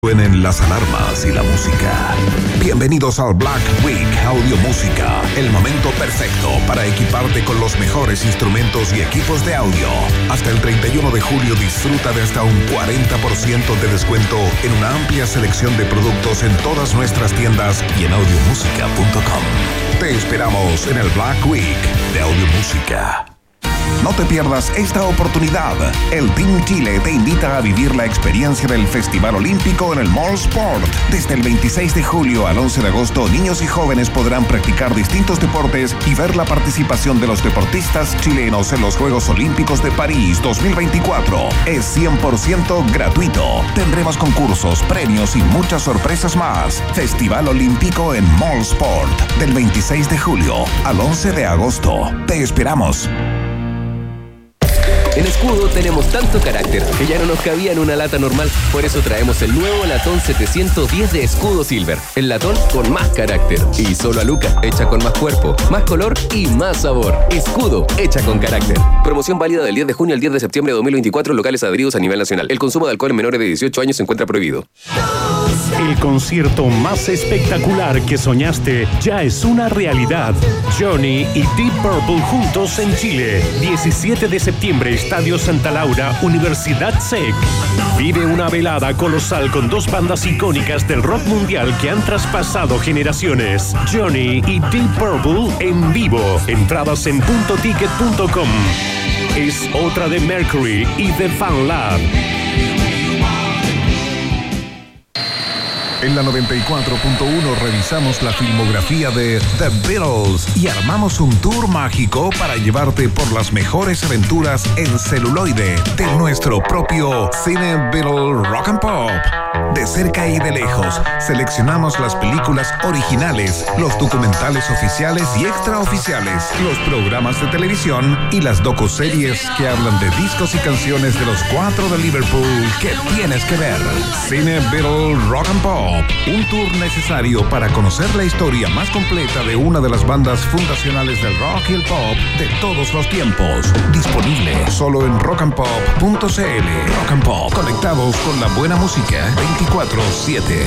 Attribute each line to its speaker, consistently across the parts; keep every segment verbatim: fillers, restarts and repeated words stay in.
Speaker 1: Suenen las alarmas y la música. Bienvenidos al Black Week Audio Música, el momento perfecto para equiparte con los mejores instrumentos y equipos de audio. Hasta el treinta y uno de julio disfruta de hasta un cuarenta por ciento de descuento en una amplia selección de productos en todas nuestras tiendas y en audio música punto com. Te esperamos en el Black Week de Audio Música. No te pierdas esta oportunidad. El Team Chile te invita a vivir la experiencia del Festival Olímpico en el Mall Sport. Desde el veintiséis de julio al once de agosto, niños y jóvenes podrán practicar distintos deportes y ver la participación de los deportistas chilenos en los Juegos Olímpicos de París dos mil veinticuatro. Es cien por ciento gratuito. Tendremos concursos, premios y muchas sorpresas más. Festival Olímpico en Mall Sport, del veintiséis de julio al once de agosto. Te esperamos.
Speaker 2: En Escudo tenemos tanto carácter que ya no nos cabía en una lata normal. Por eso traemos el nuevo latón setecientos diez de Escudo Silver. El latón con más carácter. Y solo a Luca, hecha con más cuerpo, más color y más sabor. Escudo, hecha con carácter. Promoción válida del diez de junio al diez de septiembre de dos mil veinticuatro, locales adheridos a nivel nacional. El consumo de alcohol en menores de dieciocho años se encuentra prohibido.
Speaker 3: El concierto más espectacular que soñaste ya es una realidad. Johnny y Deep Purple juntos en Chile. diecisiete de septiembre, Estadio Santa Laura, Universidad S E C. Vive una velada colosal con dos bandas icónicas del rock mundial que han traspasado generaciones. Johnny y Deep Purple en vivo. Entradas en punto ticket punto com. Es otra de Mercury y de Fan Lab.
Speaker 1: En la noventa y cuatro punto uno revisamos la filmografía de The Beatles y armamos un tour mágico para llevarte por las mejores aventuras en celuloide de nuestro propio Cine Beatle Rock and Pop. De cerca y de lejos, seleccionamos las películas originales, los documentales oficiales y extraoficiales, los programas de televisión y las docuseries que hablan de discos y canciones de los cuatro de Liverpool que tienes que ver. Cine Beatle Rock and Pop. Un tour necesario para conocer la historia más completa de una de las bandas fundacionales del rock y el pop de todos los tiempos. Disponible solo en rock and pop punto c l. Rock and Pop, conectados con la buena música veinticuatro siete.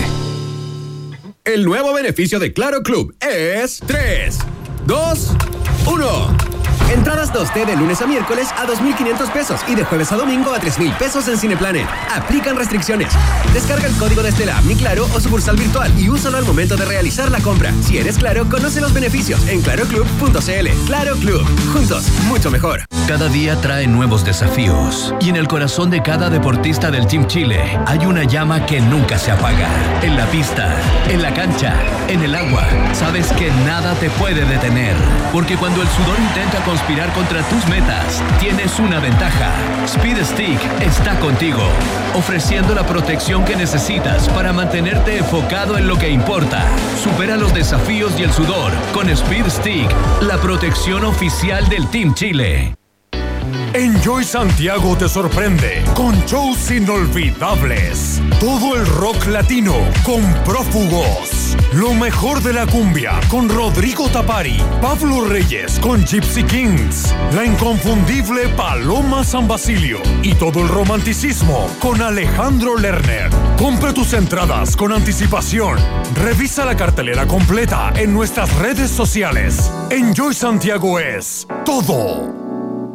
Speaker 4: El nuevo beneficio de Claro Club es tres, dos, uno. Entradas dos D de lunes a miércoles a dos mil quinientos pesos y de jueves a domingo a tres mil pesos en Cineplanet. Aplican restricciones. Descarga el código desde la app Mi Claro o sucursal virtual y úsalo al momento de realizar la compra. Si eres Claro, conoce los beneficios en claro club punto c l. Claro Club. Juntos, mucho mejor.
Speaker 5: Cada día trae nuevos desafíos y en el corazón de cada deportista del Team Chile hay una llama que nunca se apaga. En la pista, en la cancha, en el agua, sabes que nada te puede detener. Porque cuando el sudor intenta conspirar contra tus metas, tienes una ventaja. Speed Stick está contigo, ofreciendo la protección que necesitas para mantenerte enfocado en lo que importa. Supera los desafíos y el sudor con Speed Stick, la protección oficial del Team Chile.
Speaker 3: Enjoy Santiago te sorprende con shows inolvidables. Todo el rock latino con Prófugos. Lo mejor de la cumbia con Rodrigo Tapari. Pablo Reyes con Gypsy Kings. La inconfundible Paloma San Basilio. Y todo el romanticismo con Alejandro Lerner. Compra tus entradas con anticipación. Revisa la cartelera completa en nuestras redes sociales. Enjoy Santiago es todo.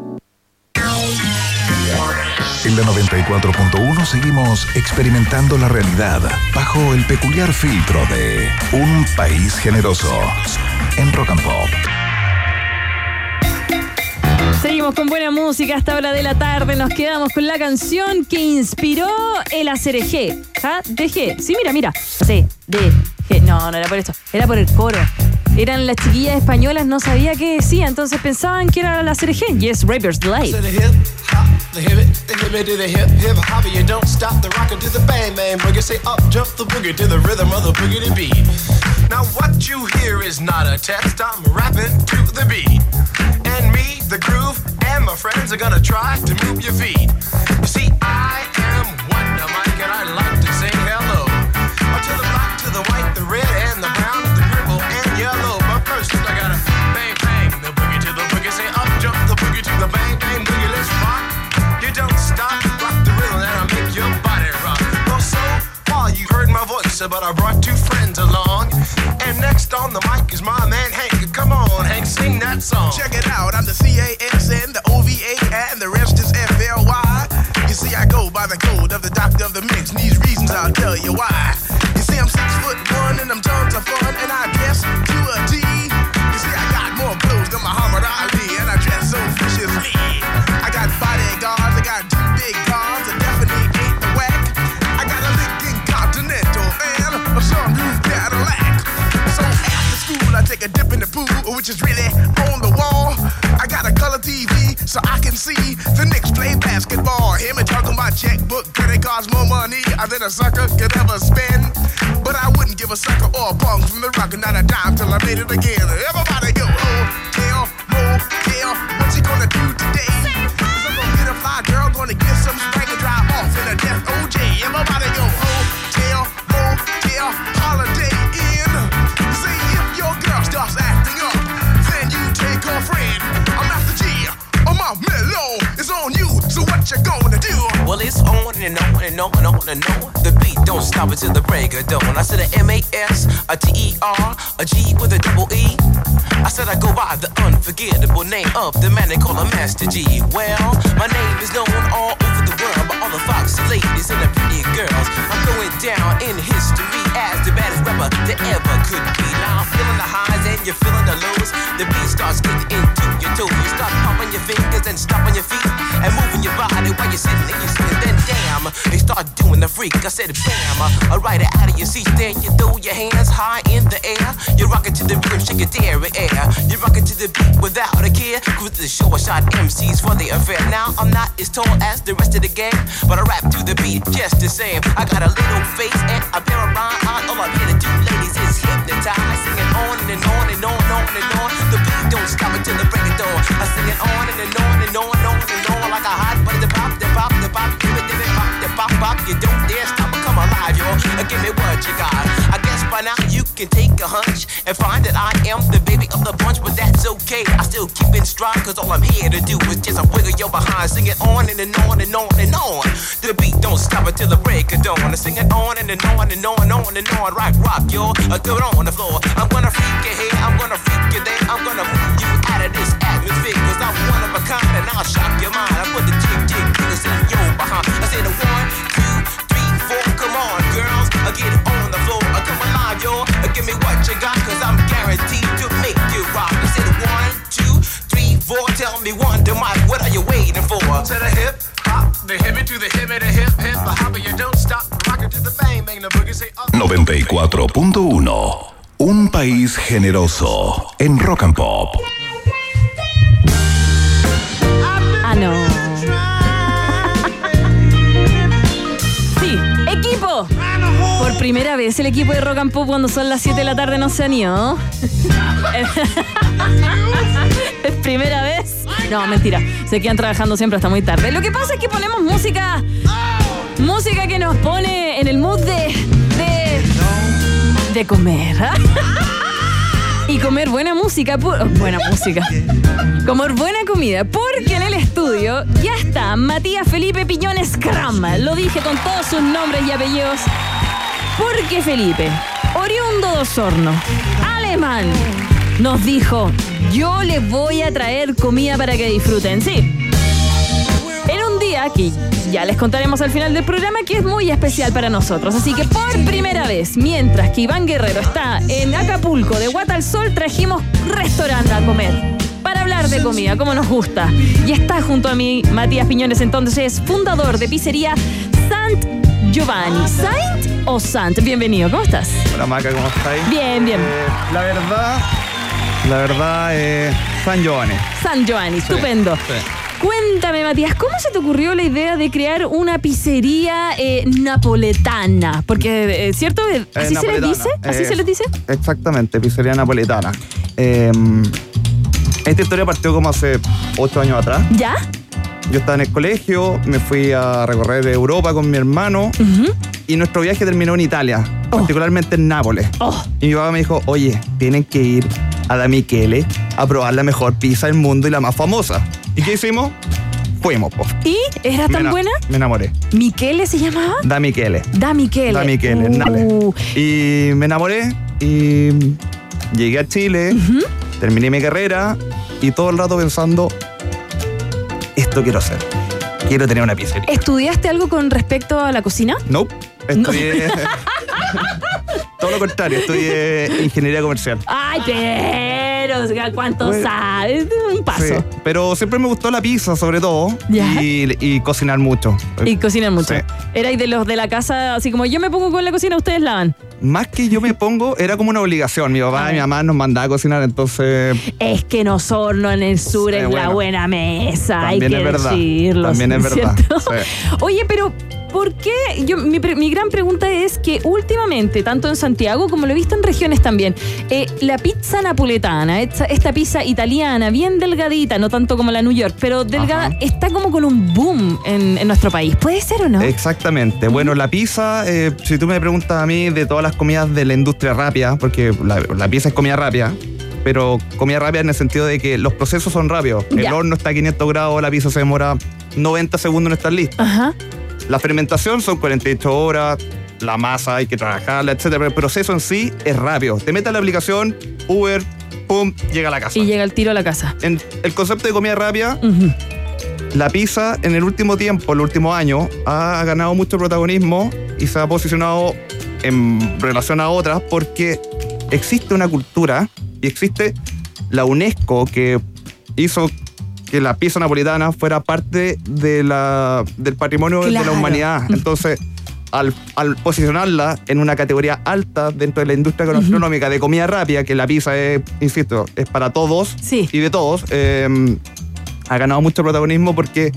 Speaker 1: En la noventa y cuatro punto uno seguimos experimentando la realidad bajo el peculiar filtro de un país generoso en Rock and Pop.
Speaker 6: Seguimos con buena música a esta hora de la tarde. Nos quedamos con la canción que inspiró el A C R G. ¿Ah? D G. Sí, mira, mira. C, D, G. No, no era por esto. Era por el coro. Eran las chiquillas españolas, no sabía qué decía, entonces pensaban que era la C R G. Yes, Raper's Delight.
Speaker 7: The hip, the hip, to the hip, hip hop, you don't stop the rockin' to the bang bang boogie. Say up, jump the boogie to the rhythm of the boogie to beat. Now what you hear is not a test. I'm rapping to the beat, and me, the groove, and my friends are gonna try to move your feet. You see, I am Wonder Mike, and I like to say hello to the black, to the white, the red, and the brown, the purple, and yellow. But first, I gotta bang bang the boogie to the boogie. Say up, jump the boogie to the bang bang boogie. Let's rock. You don't stop, rock the rhythm that'll make your body rock. Well, so far you heard producer, but I brought two friends along. And next on the mic is my man Hank. Come on, Hank, sing that song.
Speaker 8: Check it out, I'm the C A S N, the O V A, and the rest is F L Y. You see, I go by the code of the doctor of the mix, and these reasons I'll tell you why. You see, I'm six foot one, and I'm tons of fun, and I dress to a T. You see, I got more clothes than Muhammad Ali, and I dress so viciously. I got bodyguards, I got two big cars, I definitely ain't the whack. I got a Lincoln Continental and a sunroof Cadillac. So after school, I take a dip in the pool, which is really on the wall. I got a color T V so I can see the Knicks play basketball. Him and talking about checkbook, credit cards, more money than a sucker could ever spend. But I wouldn't give a sucker or a punk from the rock, not a dime till I made it again. Everybody go, hotel, motel, what you gonna do today? Cause I'm gonna get a fly girl, gonna get some spank and drive off in a death O J. Everybody go, hotel, motel, holiday inn. See if your girl starts acting up, then you take her friend. I'm Master G, on my mellow, it's on you, so what you gonna do?
Speaker 9: Well, it's on and on and on and on and on. The beat don't stop until the break of dawn. I said a M A S, a T E R, a G with a double E. I said I go by the unforgettable name of the man they call a Master G. Well, my name is known all over the world by all the foxy ladies and the pretty girls. I'm going down in history as the baddest rapper that ever could be. Now I'm feeling the highs and you're feeling the lows. The beat starts getting into your toes. You start popping your fingers and stomping your feet and moving your body while you're sitting and you're sitting. Then damn, they start doing the freak. I said bam, alright out of your seat. Then you throw your hands high in the air. You're rocking to the rhythm, shake your dairy air. You're rocking to the beat without a care. Cruise the show, I shot M Cs for the affair. Now I'm not as tall as the rest of the gang, but I rap to the beat just the same. I got a little face and a pair of rhyme eyes. All I'm here to do, ladies, is hypnotize. Singing on and on and on and on and on. The beat don't stop until the break of dawn. I sing it on and, and on and on and on and on like a hot butter. The pop, the pop, the pop, give it, give it, pop, the pop, pop. You don't dare stop or come alive, yo. Give me what you got. I guess by now you can take a hunch and find that I am the baby of the bunch, but that's okay. I still keep in stride, cause all I'm here to do is just a wiggle your behind. Sing it on and, and on and on and on. The beat don't stop until the break of dawn. I sing it on and, and on and on and on and on. Rock, rock, yo. I do it on the floor. I'm gonna freak you here, I'm gonna freak you there. I'm gonna move you out of this atmosphere, cause I'm one of a kind and I'll shock your mind. I put the jig, jig, fingers in your behind. I said a one, two, three, four. Come on, girls, I get it on the floor. I come alive, yo. Give me what you got, cause I'm guaranteed to make you rock. I said one, two, three, four. Tell me one, to Mike, what are you waiting for?
Speaker 7: To the hip hop, the hippie to the hippie, the hip hip, the hopper, you don't stop. Rock it to the bang, bang, the boogie say up.
Speaker 1: noventa y cuatro punto uno. Un país generoso en Rock and Pop.
Speaker 6: Ah, no. Sí, equipo. Por primera vez el equipo de Rock and Pop cuando son las siete de la tarde no se han ido. ¿Es primera vez? No, mentira. Se quedan trabajando siempre hasta muy tarde. Lo que pasa es que ponemos música. Música que nos pone en el mood de. de. de comer. Y comer buena música. Pu- buena música. Comer buena comida. Porque en el estudio ya está Matías Felipe Piñones Cram. Lo dije con todos sus nombres y apellidos. Porque Felipe, oriundo de Osorno, alemán, nos dijo: yo les voy a traer comida para que disfruten. Sí. En un día que ya les contaremos al final del programa, que es muy especial para nosotros. Así que por primera vez, mientras que Iván Guerrero está en Acapulco, de Guata al Sol, trajimos restaurante a comer. Para hablar de comida, como nos gusta. Y está junto a mí Matías Piñones, entonces es fundador de pizzería Sant Giovanni. ¿Saint o Sant? Bienvenido, ¿cómo estás?
Speaker 10: Hola Maca, ¿cómo estáis?
Speaker 6: Bien, bien.
Speaker 10: Eh, la verdad, la verdad, eh, San Giovanni.
Speaker 6: San Giovanni, sí, estupendo. Sí. Cuéntame, Matías, ¿cómo se te ocurrió la idea de crear una pizzería eh, napoletana? Porque, eh, ¿cierto? ¿Así eh, se les dice? ¿Así eh, se les dice?
Speaker 10: Exactamente, pizzería napoletana. Eh, esta historia partió como hace ocho años atrás.
Speaker 6: ¿Ya?
Speaker 10: Yo estaba en el colegio, me fui a recorrer Europa con mi hermano, uh-huh, y nuestro viaje terminó en Italia, oh, particularmente en Nápoles. Oh. Y mi papá me dijo: oye, tienen que ir a Da Michele a probar la mejor pizza del mundo y la más famosa. ¿Y qué hicimos? fuimos, po.
Speaker 6: ¿Y? ¿Era tan
Speaker 10: me
Speaker 6: buena?
Speaker 10: Me enamoré.
Speaker 6: ¿Michele se llamaba?
Speaker 10: Da Michele.
Speaker 6: Da Michele.
Speaker 10: Da Michele,
Speaker 6: uh.
Speaker 10: Nápoles. Y me enamoré y llegué a Chile, uh-huh. terminé mi carrera y todo el rato pensando, esto quiero hacer. Quiero tener una pizzería.
Speaker 6: ¿Estudiaste algo con respecto a la cocina?
Speaker 10: No, estudié... No. Todo lo contrario, estudié ingeniería comercial.
Speaker 6: Ay, pero ¿cuánto bueno, sabes? Un paso. Sí,
Speaker 10: pero siempre me gustó la pizza, sobre todo. Y, y cocinar mucho.
Speaker 6: Y cocinar mucho.
Speaker 10: Sí.
Speaker 6: ¿Erais de los de la casa, así como yo me pongo con la cocina, ustedes lavan?
Speaker 10: Más que yo me pongo, era como una obligación. Mi papá y mi mamá nos mandaba a cocinar, entonces...
Speaker 6: Es que Osorno en el sur sí, es bueno, la buena mesa, hay que
Speaker 10: es verdad,
Speaker 6: decirlo.
Speaker 10: También es verdad. Sí.
Speaker 6: Oye, pero... ¿Por qué? Yo, mi, mi gran pregunta es que últimamente, tanto en Santiago como lo he visto en regiones también, eh, la pizza napoletana, esta, esta pizza italiana, bien delgadita, no tanto como la New York, pero delgada, Ajá. está como con un boom en, en nuestro país. ¿Puede ser o no?
Speaker 10: Exactamente. Uh-huh. Bueno, la pizza, eh, si tú me preguntas a mí de todas las comidas de la industria rápida, porque la, la pizza es comida rápida, pero comida rápida en el sentido de que los procesos son rápidos. Ya. El horno está a quinientos grados, la pizza se demora noventa segundos en estar lista.
Speaker 6: Ajá.
Speaker 10: La fermentación son cuarenta y ocho horas, la masa hay que trabajarla, etcétera. Pero el proceso en sí es rápido. Te metes a la aplicación, Uber, pum, llega a la casa.
Speaker 6: Y llega el tiro a la casa.
Speaker 10: En el concepto de comida rápida,
Speaker 6: uh-huh.
Speaker 10: la pizza en el último tiempo, el último año, ha ganado mucho protagonismo y se ha posicionado en relación a otras porque existe una cultura y existe la UNESCO que hizo que la pizza napolitana fuera parte de la, del patrimonio claro. de la humanidad. Entonces, al, al posicionarla en una categoría alta dentro de la industria gastronómica uh-huh. de comida rápida, que la pizza es, insisto, es para todos
Speaker 6: sí.
Speaker 10: y de todos, eh, ha ganado mucho protagonismo porque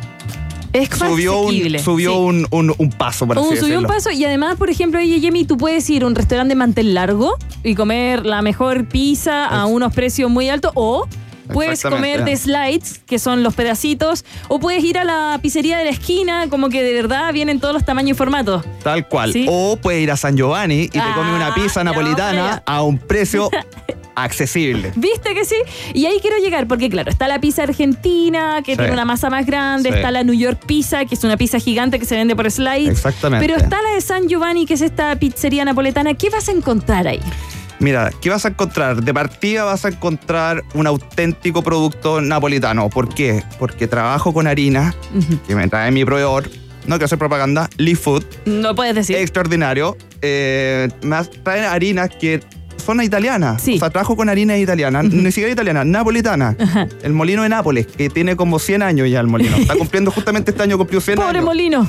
Speaker 6: es
Speaker 10: subió, un, subió sí. un, un, un paso, por así
Speaker 6: un,
Speaker 10: decirlo.
Speaker 6: Subió un paso y además, por ejemplo, oye, Yemi, tú puedes ir a un restaurante de mantel largo y comer la mejor pizza a unos precios muy altos o... Puedes comer de slides, que son los pedacitos, o puedes ir a la pizzería de la esquina, como que de verdad vienen todos los tamaños y formatos.
Speaker 10: Tal cual. ¿Sí? O puedes ir a San Giovanni y te ah, comes una pizza napolitana no, a un precio accesible.
Speaker 6: ¿Viste que sí? Y ahí quiero llegar, porque claro, está la pizza argentina, que sí. tiene una masa más grande, sí. está la New York Pizza, que es una pizza gigante que se vende por slides.
Speaker 10: Exactamente.
Speaker 6: Pero está la de San Giovanni, que es esta pizzería napoletana. ¿Qué vas a encontrar ahí?
Speaker 10: Mira, ¿qué vas a encontrar? De partida vas a encontrar un auténtico producto napolitano. ¿Por qué? Porque trabajo con harina, uh-huh. que me trae mi proveedor, no quiero hacer propaganda, Lee Food.
Speaker 6: No puedes decir.
Speaker 10: Extraordinario. Eh, me traen harinas que son italianas.
Speaker 6: Sí.
Speaker 10: O sea, trabajo con harina italiana, uh-huh. ni siquiera italiana, napolitana. Uh-huh. El molino de Nápoles, que tiene como cien años ya el molino. Está cumpliendo justamente este año, cumplió cien
Speaker 6: Pobre
Speaker 10: años.
Speaker 6: Pobre molino.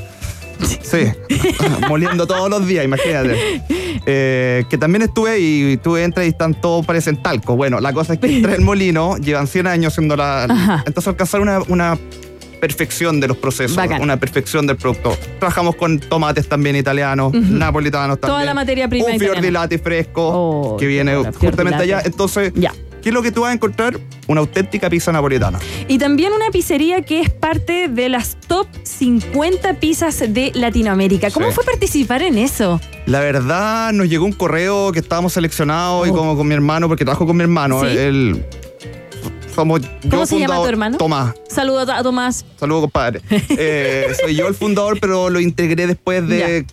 Speaker 10: Sí, moliendo todos los días, imagínate. Eh, que también estuve y tú entras y están todos parecen talco. Bueno, la cosa es que entré el molino, llevan cien años siendo la... Ajá. Entonces alcanzar una, una perfección de los procesos, Bacán. Una perfección del producto. Trabajamos con tomates también italianos, uh-huh. napolitanos también.
Speaker 6: Toda la materia prima
Speaker 10: Un
Speaker 6: italiana.
Speaker 10: fior di latte fresco
Speaker 6: oh,
Speaker 10: que viene justamente allá. Entonces...
Speaker 6: Ya.
Speaker 10: ¿Qué es lo que tú vas a encontrar? Una auténtica pizza napolitana.
Speaker 6: Y también una pizzería que es parte de las top cincuenta pizzas de Latinoamérica. ¿Cómo sí. fue participar en eso?
Speaker 10: La verdad, nos llegó un correo que estábamos seleccionados oh. y como con mi hermano, porque trabajo con mi hermano.
Speaker 6: ¿Sí?
Speaker 10: Él, somos
Speaker 6: ¿Cómo
Speaker 10: yo
Speaker 6: se llama tu hermano?
Speaker 10: Tomás.
Speaker 6: Saludos a Tomás.
Speaker 10: Saludos, compadre. eh, soy yo el fundador, pero lo integré después de... Ya. Le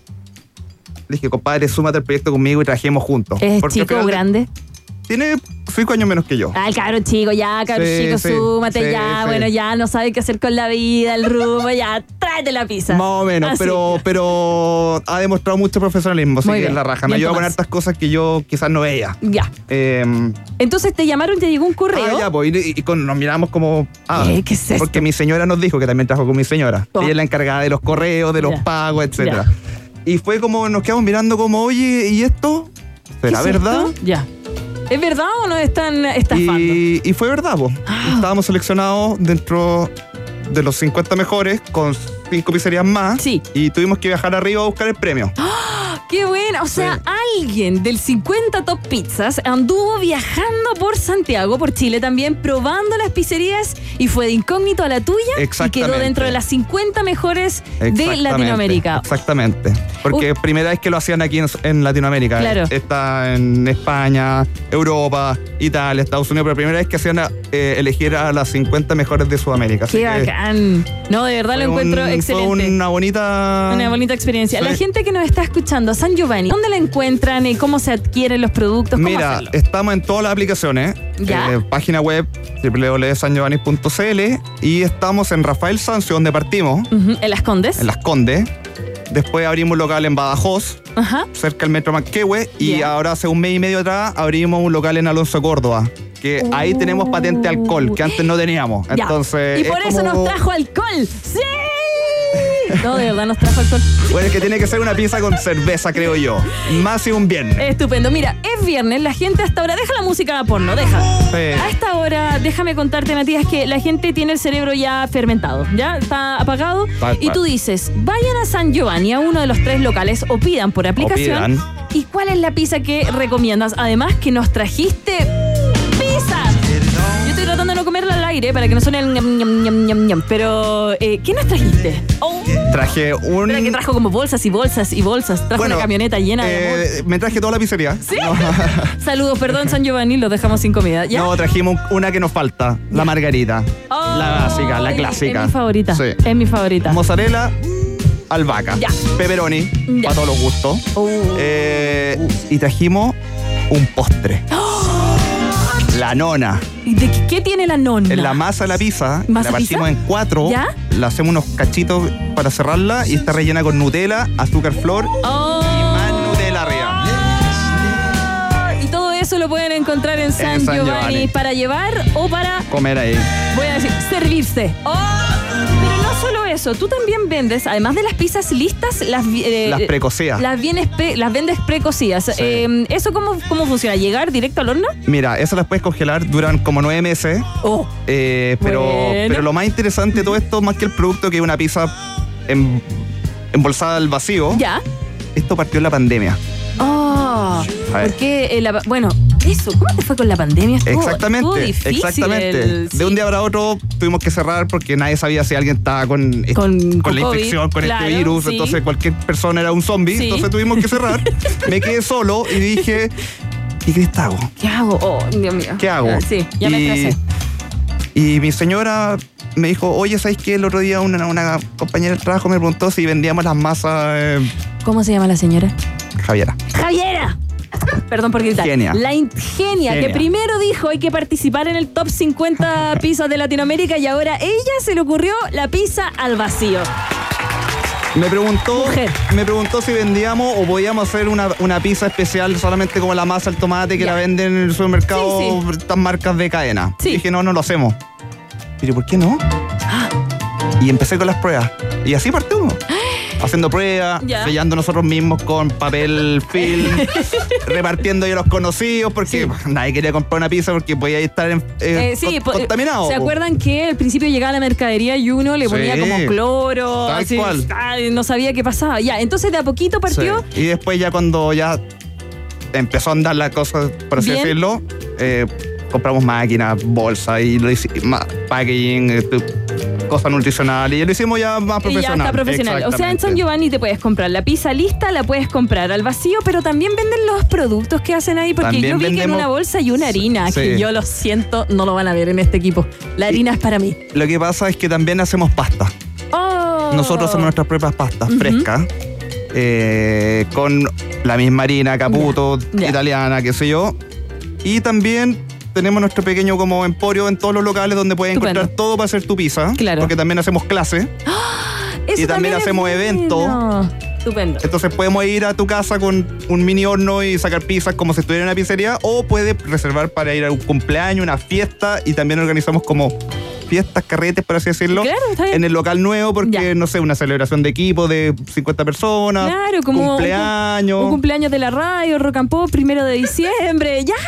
Speaker 10: dije, compadre, súmate al proyecto conmigo y trabajemos juntos.
Speaker 6: ¿Es chico o grande?
Speaker 10: Tiene cinco años menos que yo.
Speaker 6: Ah, el cabrón chico, ya, cabrón sí, chico, sí, súmate sí, ya. Sí. Bueno, ya no sabe qué hacer con la vida, el rumbo, ya, tráete la pizza.
Speaker 10: Más o menos, pero, pero ha demostrado mucho profesionalismo, así que es la raja. Me ayuda con hartas cosas que yo quizás no veía.
Speaker 6: Ya.
Speaker 10: Eh,
Speaker 6: Entonces te llamaron, te llegó un correo.
Speaker 10: Ah, ya, pues, y, y con, nos miramos como... Ah,
Speaker 6: ¿Qué? ¿Qué es esto?
Speaker 10: Porque mi señora nos dijo que también trabajó con mi señora. Oh. Ella es la encargada de los correos, de los ya. pagos, etcétera. Y fue como, nos quedamos mirando como, oye, ¿y esto? ¿Será verdad?
Speaker 6: Esto? Ya. ¿Es verdad o nos están estafando?
Speaker 10: Y, y fue verdad, po. Ah. Estábamos seleccionados dentro de los cincuenta mejores con cinco pizzerías más.
Speaker 6: Sí.
Speaker 10: Y tuvimos que viajar arriba a buscar el premio.
Speaker 6: ¡Ah! ¡Qué buena! O sea, sí. Alguien del cincuenta Top Pizzas anduvo viajando por Santiago, por Chile también, probando las pizzerías y fue de incógnito a la tuya y quedó dentro de las cincuenta mejores de Latinoamérica.
Speaker 10: Exactamente. Porque uh. primera vez que lo hacían aquí en, en Latinoamérica.
Speaker 6: Claro.
Speaker 10: Está en España, Europa, Italia, Estados Unidos, pero primera vez que hacían eh, elegir a las cincuenta mejores de Sudamérica.
Speaker 6: ¡Qué bacán! No, de verdad lo encuentro
Speaker 10: un,
Speaker 6: excelente.
Speaker 10: Fue una bonita...
Speaker 6: Una bonita experiencia.
Speaker 10: Sí.
Speaker 6: La gente que nos está escuchando, San Giovanni, ¿dónde la encuentran y cómo se adquieren los productos? ¿Cómo
Speaker 10: Mira,
Speaker 6: hacerlo?
Speaker 10: Estamos en todas las aplicaciones.
Speaker 6: ¿Ya?
Speaker 10: Eh, página web doble u doble u doble u punto san giovanni punto c l y estamos en Rafael Sanzio, donde partimos.
Speaker 6: Uh-huh. ¿En Las Condes?
Speaker 10: En Las Condes. Después abrimos un local en Badajoz,
Speaker 6: Ajá.
Speaker 10: cerca del Metro Manquehue. Y
Speaker 6: Yeah.
Speaker 10: ahora, hace un mes y medio atrás, abrimos un local en Alonso Córdoba. Que uh. ahí tenemos patente alcohol, que antes no teníamos.
Speaker 6: Ya.
Speaker 10: Entonces,
Speaker 6: y por
Speaker 10: es
Speaker 6: eso
Speaker 10: como...
Speaker 6: nos trajo alcohol. ¡Sí! No, de verdad nos trajo alcohol.
Speaker 10: Bueno, es que tiene que ser una pizza con cerveza, creo yo. Más si un viernes.
Speaker 6: Estupendo. Mira, es viernes, la gente hasta ahora... Deja la música de porno, deja.
Speaker 10: Sí.
Speaker 6: A esta hora, déjame contarte, Matías, que la gente tiene el cerebro ya fermentado, ¿ya? Está apagado.
Speaker 10: Tal
Speaker 6: y
Speaker 10: cual.
Speaker 6: tú dices, vayan a San Giovanni, a uno de los tres locales, o pidan por aplicación.
Speaker 10: O pidan.
Speaker 6: ¿Y cuál es la pizza que recomiendas? Además, que nos trajiste pizza. Yo estoy tratando de no comerla al aire para que no suene el ñam, ñam, ñam, ñam, ñam. Pero, eh, ¿qué nos trajiste? Oh.
Speaker 10: Traje un...
Speaker 6: Mira que trajo como bolsas y bolsas y bolsas. Trajo
Speaker 10: Bueno,
Speaker 6: una camioneta llena de amor.
Speaker 10: eh, Me traje toda la pizzería.
Speaker 6: ¿Sí? No. Saludos, perdón, San Giovanni, los dejamos sin comida. ¿Ya?
Speaker 10: No, trajimos una que nos falta, la margarita.
Speaker 6: Oh,
Speaker 10: la básica, la clásica.
Speaker 6: Es mi favorita.
Speaker 10: Sí.
Speaker 6: Es mi favorita.
Speaker 10: Mozzarella, albahaca.
Speaker 6: Ya.
Speaker 10: Pepperoni,
Speaker 6: Ya.
Speaker 10: para todos los gustos.
Speaker 6: Oh.
Speaker 10: Eh, y trajimos un postre. La nona.
Speaker 6: ¿Y de qué, qué tiene la nona?
Speaker 10: En la masa de la pizza,
Speaker 6: ¿Masa
Speaker 10: la partimos
Speaker 6: pizza?
Speaker 10: en cuatro,
Speaker 6: ¿Ya?
Speaker 10: la hacemos unos cachitos para cerrarla y está rellena con Nutella, azúcar flor
Speaker 6: Oh.
Speaker 10: y más Nutella arriba.
Speaker 6: Y todo eso lo pueden encontrar en San,
Speaker 10: San
Speaker 6: Giovanni,
Speaker 10: Giovanni.
Speaker 6: para llevar o para,
Speaker 10: Comer ahí.
Speaker 6: voy a decir, servirse. Oh. Pero no solo eso, tú también vendes, además de las pizzas listas, las, eh,
Speaker 10: Las precocidas.
Speaker 6: Las, vienes pre- las vendes precocidas.
Speaker 10: Sí.
Speaker 6: Eh, ¿Eso cómo, cómo funciona? ¿Llegar directo al horno?
Speaker 10: Mira, esas las puedes congelar, duran como nueve meses.
Speaker 6: Oh.
Speaker 10: Eh, pero,
Speaker 6: Bueno.
Speaker 10: pero lo más interesante de todo esto, más que el producto, que es una pizza en- embolsada al vacío,
Speaker 6: ¿Ya?
Speaker 10: esto partió en la pandemia.
Speaker 6: Oh,
Speaker 10: A ver.
Speaker 6: porque eh, la- bueno, eso, ¿cómo te fue con la pandemia? Estuvo,
Speaker 10: Exactamente,
Speaker 6: estuvo difícil
Speaker 10: exactamente.
Speaker 6: el-
Speaker 10: De un día para otro tuvimos que cerrar porque nadie sabía si alguien estaba con,
Speaker 6: Con-
Speaker 10: con
Speaker 6: con
Speaker 10: la
Speaker 6: COVID,
Speaker 10: infección, con
Speaker 6: claro,
Speaker 10: este virus.
Speaker 6: sí.
Speaker 10: Entonces cualquier persona era un zombie.
Speaker 6: Sí.
Speaker 10: Entonces tuvimos que cerrar. Me quedé solo y dije, ¿y qué hago?
Speaker 6: ¿Qué hago? Oh, Dios mío.
Speaker 10: ¿Qué hago?
Speaker 6: Ah, sí, ya me
Speaker 10: y,
Speaker 6: estresé.
Speaker 10: y mi señora me dijo, oye, ¿sabes qué? El otro día una, una compañera del trabajo me preguntó si vendíamos las masas. Eh,
Speaker 6: ¿Cómo se llama la señora?
Speaker 10: Javiera.
Speaker 6: ¡Javiera! Perdón por gritar.
Speaker 10: Genia.
Speaker 6: La in- genia,
Speaker 10: Genia.
Speaker 6: que primero dijo hay que participar en el top cincuenta pizzas de Latinoamérica y ahora ella se le ocurrió la pizza al vacío.
Speaker 10: Me preguntó,
Speaker 6: Mujer.
Speaker 10: me preguntó si vendíamos o podíamos hacer una, una pizza especial solamente como la masa, el tomate que
Speaker 6: Ya.
Speaker 10: la venden en el supermercado,
Speaker 6: Sí,
Speaker 10: estas marcas de cadena.
Speaker 6: Sí.
Speaker 10: Dije, no, no lo hacemos. Pero ¿por qué no? Y empecé con las pruebas. Y así partió uno. Haciendo pruebas,
Speaker 6: Ya.
Speaker 10: sellando nosotros mismos con papel film, repartiendo yo a los conocidos, porque
Speaker 6: Sí.
Speaker 10: nadie quería comprar una pizza porque podía estar en- eh,
Speaker 6: Eh, sí,
Speaker 10: con-
Speaker 6: po-
Speaker 10: contaminado.
Speaker 6: ¿Se
Speaker 10: po.
Speaker 6: acuerdan que al principio llegaba la mercadería y uno le ponía
Speaker 10: Sí.
Speaker 6: como cloro?
Speaker 10: Tal
Speaker 6: así,
Speaker 10: cual.
Speaker 6: ay, no sabía qué pasaba. Ya, entonces de a poquito partió.
Speaker 10: Sí. Y después ya cuando ya empezó a andar la cosa, por así
Speaker 6: Bien.
Speaker 10: decirlo, eh, compramos máquinas, bolsas y lo hicimos, más packaging, eh, tu- cosas nutricionales y lo hicimos ya más
Speaker 6: Y
Speaker 10: profesional.
Speaker 6: ya está profesional. O sea, en San
Speaker 10: Exactamente.
Speaker 6: Giovanni te puedes comprar la pizza lista, la puedes comprar al vacío, pero también venden los productos que hacen ahí, porque
Speaker 10: También
Speaker 6: yo vi que en
Speaker 10: vendemos-
Speaker 6: una bolsa hay una harina,
Speaker 10: Sí.
Speaker 6: que yo lo siento, no lo van a ver en este equipo. La harina es para mí.
Speaker 10: Lo que pasa es que también hacemos pasta.
Speaker 6: Oh.
Speaker 10: Nosotros hacemos nuestras propias pastas frescas, eh, con la misma harina, caputo,
Speaker 6: Ya.
Speaker 10: italiana, qué sé yo. Y también tenemos nuestro pequeño como emporio en todos los locales donde puedes
Speaker 6: Estupendo.
Speaker 10: encontrar todo para hacer tu pizza.
Speaker 6: Claro.
Speaker 10: Porque también hacemos clases.
Speaker 6: Eso
Speaker 10: y también
Speaker 6: es
Speaker 10: hacemos
Speaker 6: bueno.
Speaker 10: eventos.
Speaker 6: Estupendo.
Speaker 10: Entonces podemos ir a tu casa con un mini horno y sacar pizzas como si estuviera en una pizzería, o puedes reservar para ir a un cumpleaños, una fiesta, y también organizamos como fiestas, carretes, por así decirlo,
Speaker 6: Claro, está bien.
Speaker 10: en el local nuevo, porque,
Speaker 6: Ya.
Speaker 10: no sé, una celebración de equipo de cincuenta personas,
Speaker 6: Claro, como
Speaker 10: cumpleaños.
Speaker 6: Un, un cumpleaños de la radio, Rock and Pop, primero de diciembre. ¡Ya! ¡Qué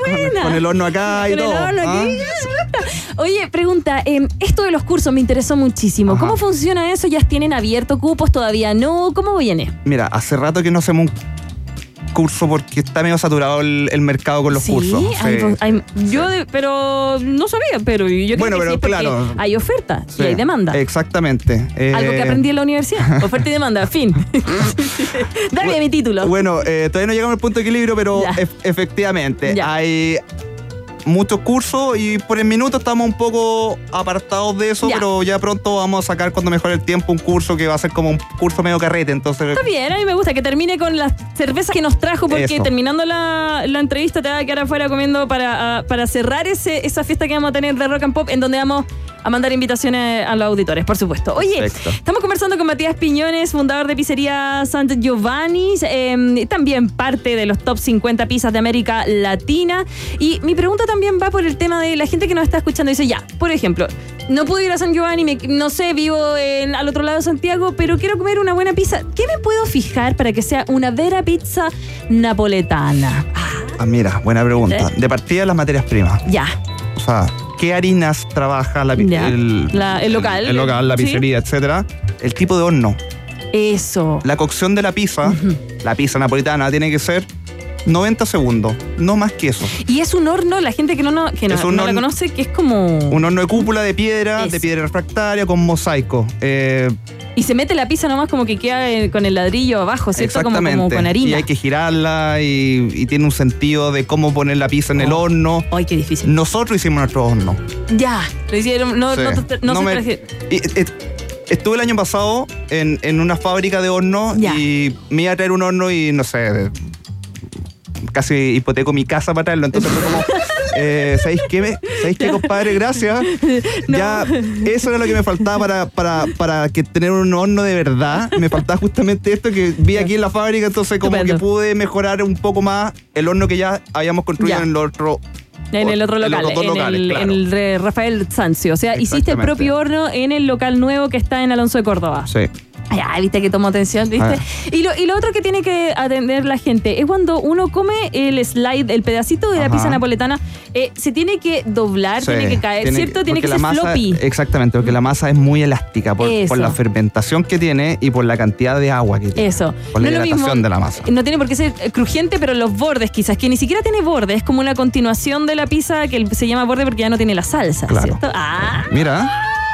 Speaker 6: buena.
Speaker 10: Con el horno acá y
Speaker 6: Con el
Speaker 10: todo.
Speaker 6: horno
Speaker 10: ¿ah?
Speaker 6: aquí. Oye, pregunta, eh, esto de los cursos me interesó muchísimo.
Speaker 10: Ajá.
Speaker 6: ¿Cómo funciona eso? ¿Ya tienen abierto cupos? ¿Todavía no? ¿Cómo viene?
Speaker 10: Mira, hace rato que no hacemos un curso porque está medio saturado el, el mercado con los
Speaker 6: sí,
Speaker 10: cursos.
Speaker 6: hay,
Speaker 10: Sí.
Speaker 6: hay- yo, de- pero no sabía, pero yo creo
Speaker 10: Bueno,
Speaker 6: que
Speaker 10: pero
Speaker 6: sí, porque
Speaker 10: claro.
Speaker 6: hay oferta
Speaker 10: Sí,
Speaker 6: y hay demanda.
Speaker 10: Exactamente. Eh,
Speaker 6: Algo que aprendí en la universidad. Oferta y demanda, fin. Dame mi título.
Speaker 10: Bueno, eh, todavía no llegamos al punto de equilibrio, pero
Speaker 6: Ya.
Speaker 10: ef- efectivamente
Speaker 6: Ya.
Speaker 10: hay muchos cursos y por el minuto estamos un poco apartados de eso,
Speaker 6: Ya.
Speaker 10: pero ya pronto vamos a sacar, cuando mejore el tiempo, un curso que va a ser como un curso medio carrete. Entonces,
Speaker 6: Está bien, a mí me gusta que termine con las cervezas que nos trajo, porque
Speaker 10: Eso.
Speaker 6: terminando la, la entrevista te va a quedar afuera comiendo para, ah, para cerrar ese, esa fiesta que vamos a tener de Rock and Pop, en donde vamos a mandar invitaciones a los auditores, por supuesto. Oye,
Speaker 10: Perfecto.
Speaker 6: estamos conversando con Matías Piñones, fundador de Pizzería Sant Giovanni, eh, también parte de los top cincuenta pizzas de América Latina. Y mi pregunta también va por el tema de la gente que nos está escuchando. Dice, ya, por ejemplo, no puedo ir a San Giovanni, me- no sé, vivo en, al otro lado de Santiago, pero quiero comer una buena pizza. ¿Qué me puedo fijar para que sea una vera pizza napoletana?
Speaker 10: ah, mira, buena pregunta.
Speaker 6: ¿Eh?
Speaker 10: De partida, las materias primas.
Speaker 6: Ya,
Speaker 10: O sea, ¿qué harinas trabaja la, pi-
Speaker 6: Ya. La- el local.
Speaker 10: El, local, la
Speaker 6: Sí.
Speaker 10: pizzería, etcétera? El tipo de horno.
Speaker 6: eso.
Speaker 10: La cocción de la pizza, la pizza napolitana, tiene que ser noventa segundos, no más que eso.
Speaker 6: Y es un horno, la gente que no, no, que no,
Speaker 10: Es un
Speaker 6: no la
Speaker 10: horno-
Speaker 6: conoce, que es como...
Speaker 10: Un horno de cúpula de piedra,
Speaker 6: Eso.
Speaker 10: de piedra refractaria, con mosaico. Eh,
Speaker 6: Y se mete la pizza nomás como que queda eh, con el ladrillo abajo, ¿cierto? Como,
Speaker 10: exactamente.
Speaker 6: como con harina.
Speaker 10: Y hay que girarla y, y tiene un sentido de cómo poner la pizza en el
Speaker 6: Oh.
Speaker 10: horno.
Speaker 6: Ay, qué difícil.
Speaker 10: Nosotros hicimos nuestro horno.
Speaker 6: Ya, lo hicieron, no,
Speaker 10: Sí.
Speaker 6: no, te- no
Speaker 10: No
Speaker 6: se
Speaker 10: me-
Speaker 6: traje-
Speaker 10: y- et- Estuve el año pasado en, en una fábrica de horno
Speaker 6: Ya.
Speaker 10: y me iba a traer un horno y no sé, de- casi hipoteco mi casa para traerlo. Entonces fue como, eh, ¿sabéis qué, me- ¿sabéis qué, compadre? Gracias. Ya, eso era lo que me faltaba para, para, para que tener un horno de verdad. Me faltaba justamente esto que vi aquí en la fábrica, entonces como
Speaker 6: Estupendo.
Speaker 10: que pude mejorar un poco más el horno que ya habíamos construido
Speaker 6: Ya.
Speaker 10: en el otro.
Speaker 6: En el otro
Speaker 10: en los
Speaker 6: local,
Speaker 10: dos
Speaker 6: en,
Speaker 10: locales,
Speaker 6: el,
Speaker 10: claro.
Speaker 6: en el de Rafael Sanzio. O sea, hiciste el
Speaker 10: Exactamente.
Speaker 6: propio horno en el local nuevo que está en Alonso de Córdoba.
Speaker 10: Sí.
Speaker 6: Ya, viste que tomó atención, ¿viste?
Speaker 10: Ah.
Speaker 6: Y lo, y lo otro que tiene que atender la gente es cuando uno come el slide, el pedacito de la
Speaker 10: Ajá.
Speaker 6: pizza napolitana, eh, se tiene que doblar,
Speaker 10: Sí,
Speaker 6: tiene que caer, ¿cierto? Tiene
Speaker 10: porque
Speaker 6: que
Speaker 10: la
Speaker 6: ser
Speaker 10: masa-
Speaker 6: floppy.
Speaker 10: Exactamente, porque la masa es muy elástica por,
Speaker 6: Eso.
Speaker 10: por la fermentación que tiene y por la cantidad de agua que tiene.
Speaker 6: Eso.
Speaker 10: Por la
Speaker 6: No es lo
Speaker 10: hidratación
Speaker 6: mismo-
Speaker 10: de la masa.
Speaker 6: No tiene por qué ser eh, crujiente, pero los bordes quizás, que ni siquiera tiene borde, es como una continuación de la pizza que se llama borde porque ya no tiene la salsa,
Speaker 10: Claro.
Speaker 6: ¿cierto? Ah,
Speaker 10: Mira,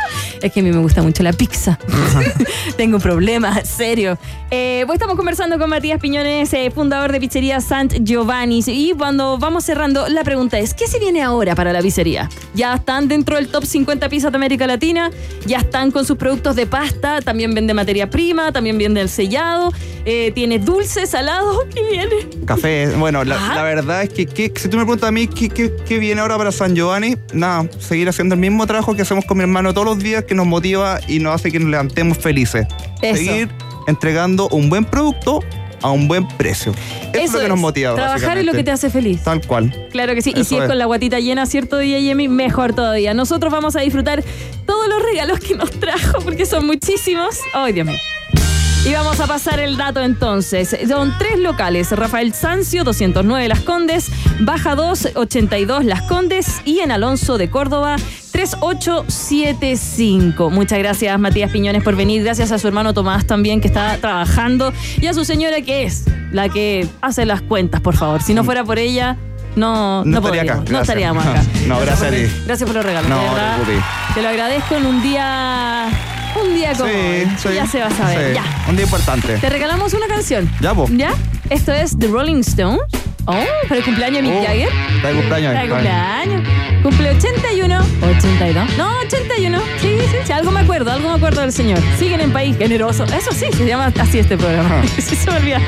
Speaker 6: es que a mí me gusta mucho la pizza. Tengo un problema, serio. Eh, pues estamos conversando con Matías Piñones, eh, fundador de Pizzería Sant Giovanni. Y cuando vamos cerrando, la pregunta es, ¿qué se viene ahora para la pizzería? Ya están dentro del top cincuenta pizzas de América Latina, ya están con sus productos de pasta, también vende materia prima, también vende el sellado, eh, tiene dulce, salado, ¿qué viene?
Speaker 10: café. Bueno, la,
Speaker 6: Ajá.
Speaker 10: la verdad es que, que si tú me preguntas a mí qué, qué- qué viene ahora para San Giovanni, nada, seguir haciendo el mismo trabajo que hacemos con mi hermano todos los días, que nos motiva y nos hace que nos levantemos felices.
Speaker 6: Eso.
Speaker 10: Seguir entregando un buen producto a un buen precio. Eso, es lo que nos motiva.
Speaker 6: Trabajar es lo que te hace feliz.
Speaker 10: Tal cual.
Speaker 6: Claro que sí, y
Speaker 10: Eso
Speaker 6: si es,
Speaker 10: es.
Speaker 6: con la guatita llena, ¿cierto, D J Yemi? Mejor todavía. Nosotros vamos a disfrutar todos los regalos que nos trajo, porque son muchísimos. ¡Ay, Dios mío! Y vamos a pasar el dato entonces. Son tres locales. Rafael Sanzio, doscientos nueve Las Condes, Baja dos, ochenta y dos Las Condes y en Alonso de Córdoba, tres ocho siete cinco. Muchas gracias, Matías Piñones, por venir. Gracias a su hermano Tomás también, que está trabajando. Y a su señora, que es la que hace las cuentas, por favor. Si no fuera por ella, no,
Speaker 10: No
Speaker 6: no,
Speaker 10: estaría acá,
Speaker 6: podríamos, no
Speaker 10: gracias.
Speaker 6: estaríamos acá.
Speaker 10: No, gracias
Speaker 6: por,
Speaker 10: a ti.
Speaker 6: Gracias por los regalos.
Speaker 10: No,
Speaker 6: de
Speaker 10: no te
Speaker 6: verdad,
Speaker 10: preocupes.
Speaker 6: te lo agradezco en un día... Un día como hoy.
Speaker 10: Sí, sí.
Speaker 6: Ya se va a saber.
Speaker 10: Sí,
Speaker 6: Ya.
Speaker 10: un día importante.
Speaker 6: Te regalamos una canción.
Speaker 10: Ya, po.
Speaker 6: ¿Ya? Esto es The Rolling Stones. Oh, para el cumpleaños de Mick
Speaker 10: Oh,
Speaker 6: Jagger.
Speaker 10: está de cumpleaños.
Speaker 6: Para el cumpleaños. Cumple ochenta y uno. ochenta y dos. No, ochenta y uno. Sí, sí, sí. Algo me acuerdo, algo me acuerdo del señor. Siguen en País Generoso. Eso sí, se llama así este programa. Sí, se me olvida.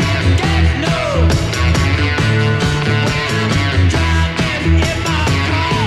Speaker 11: Driving in my car.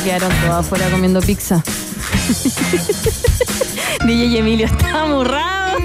Speaker 6: quedaron todos afuera comiendo pizza. D J Emilio está amurrado.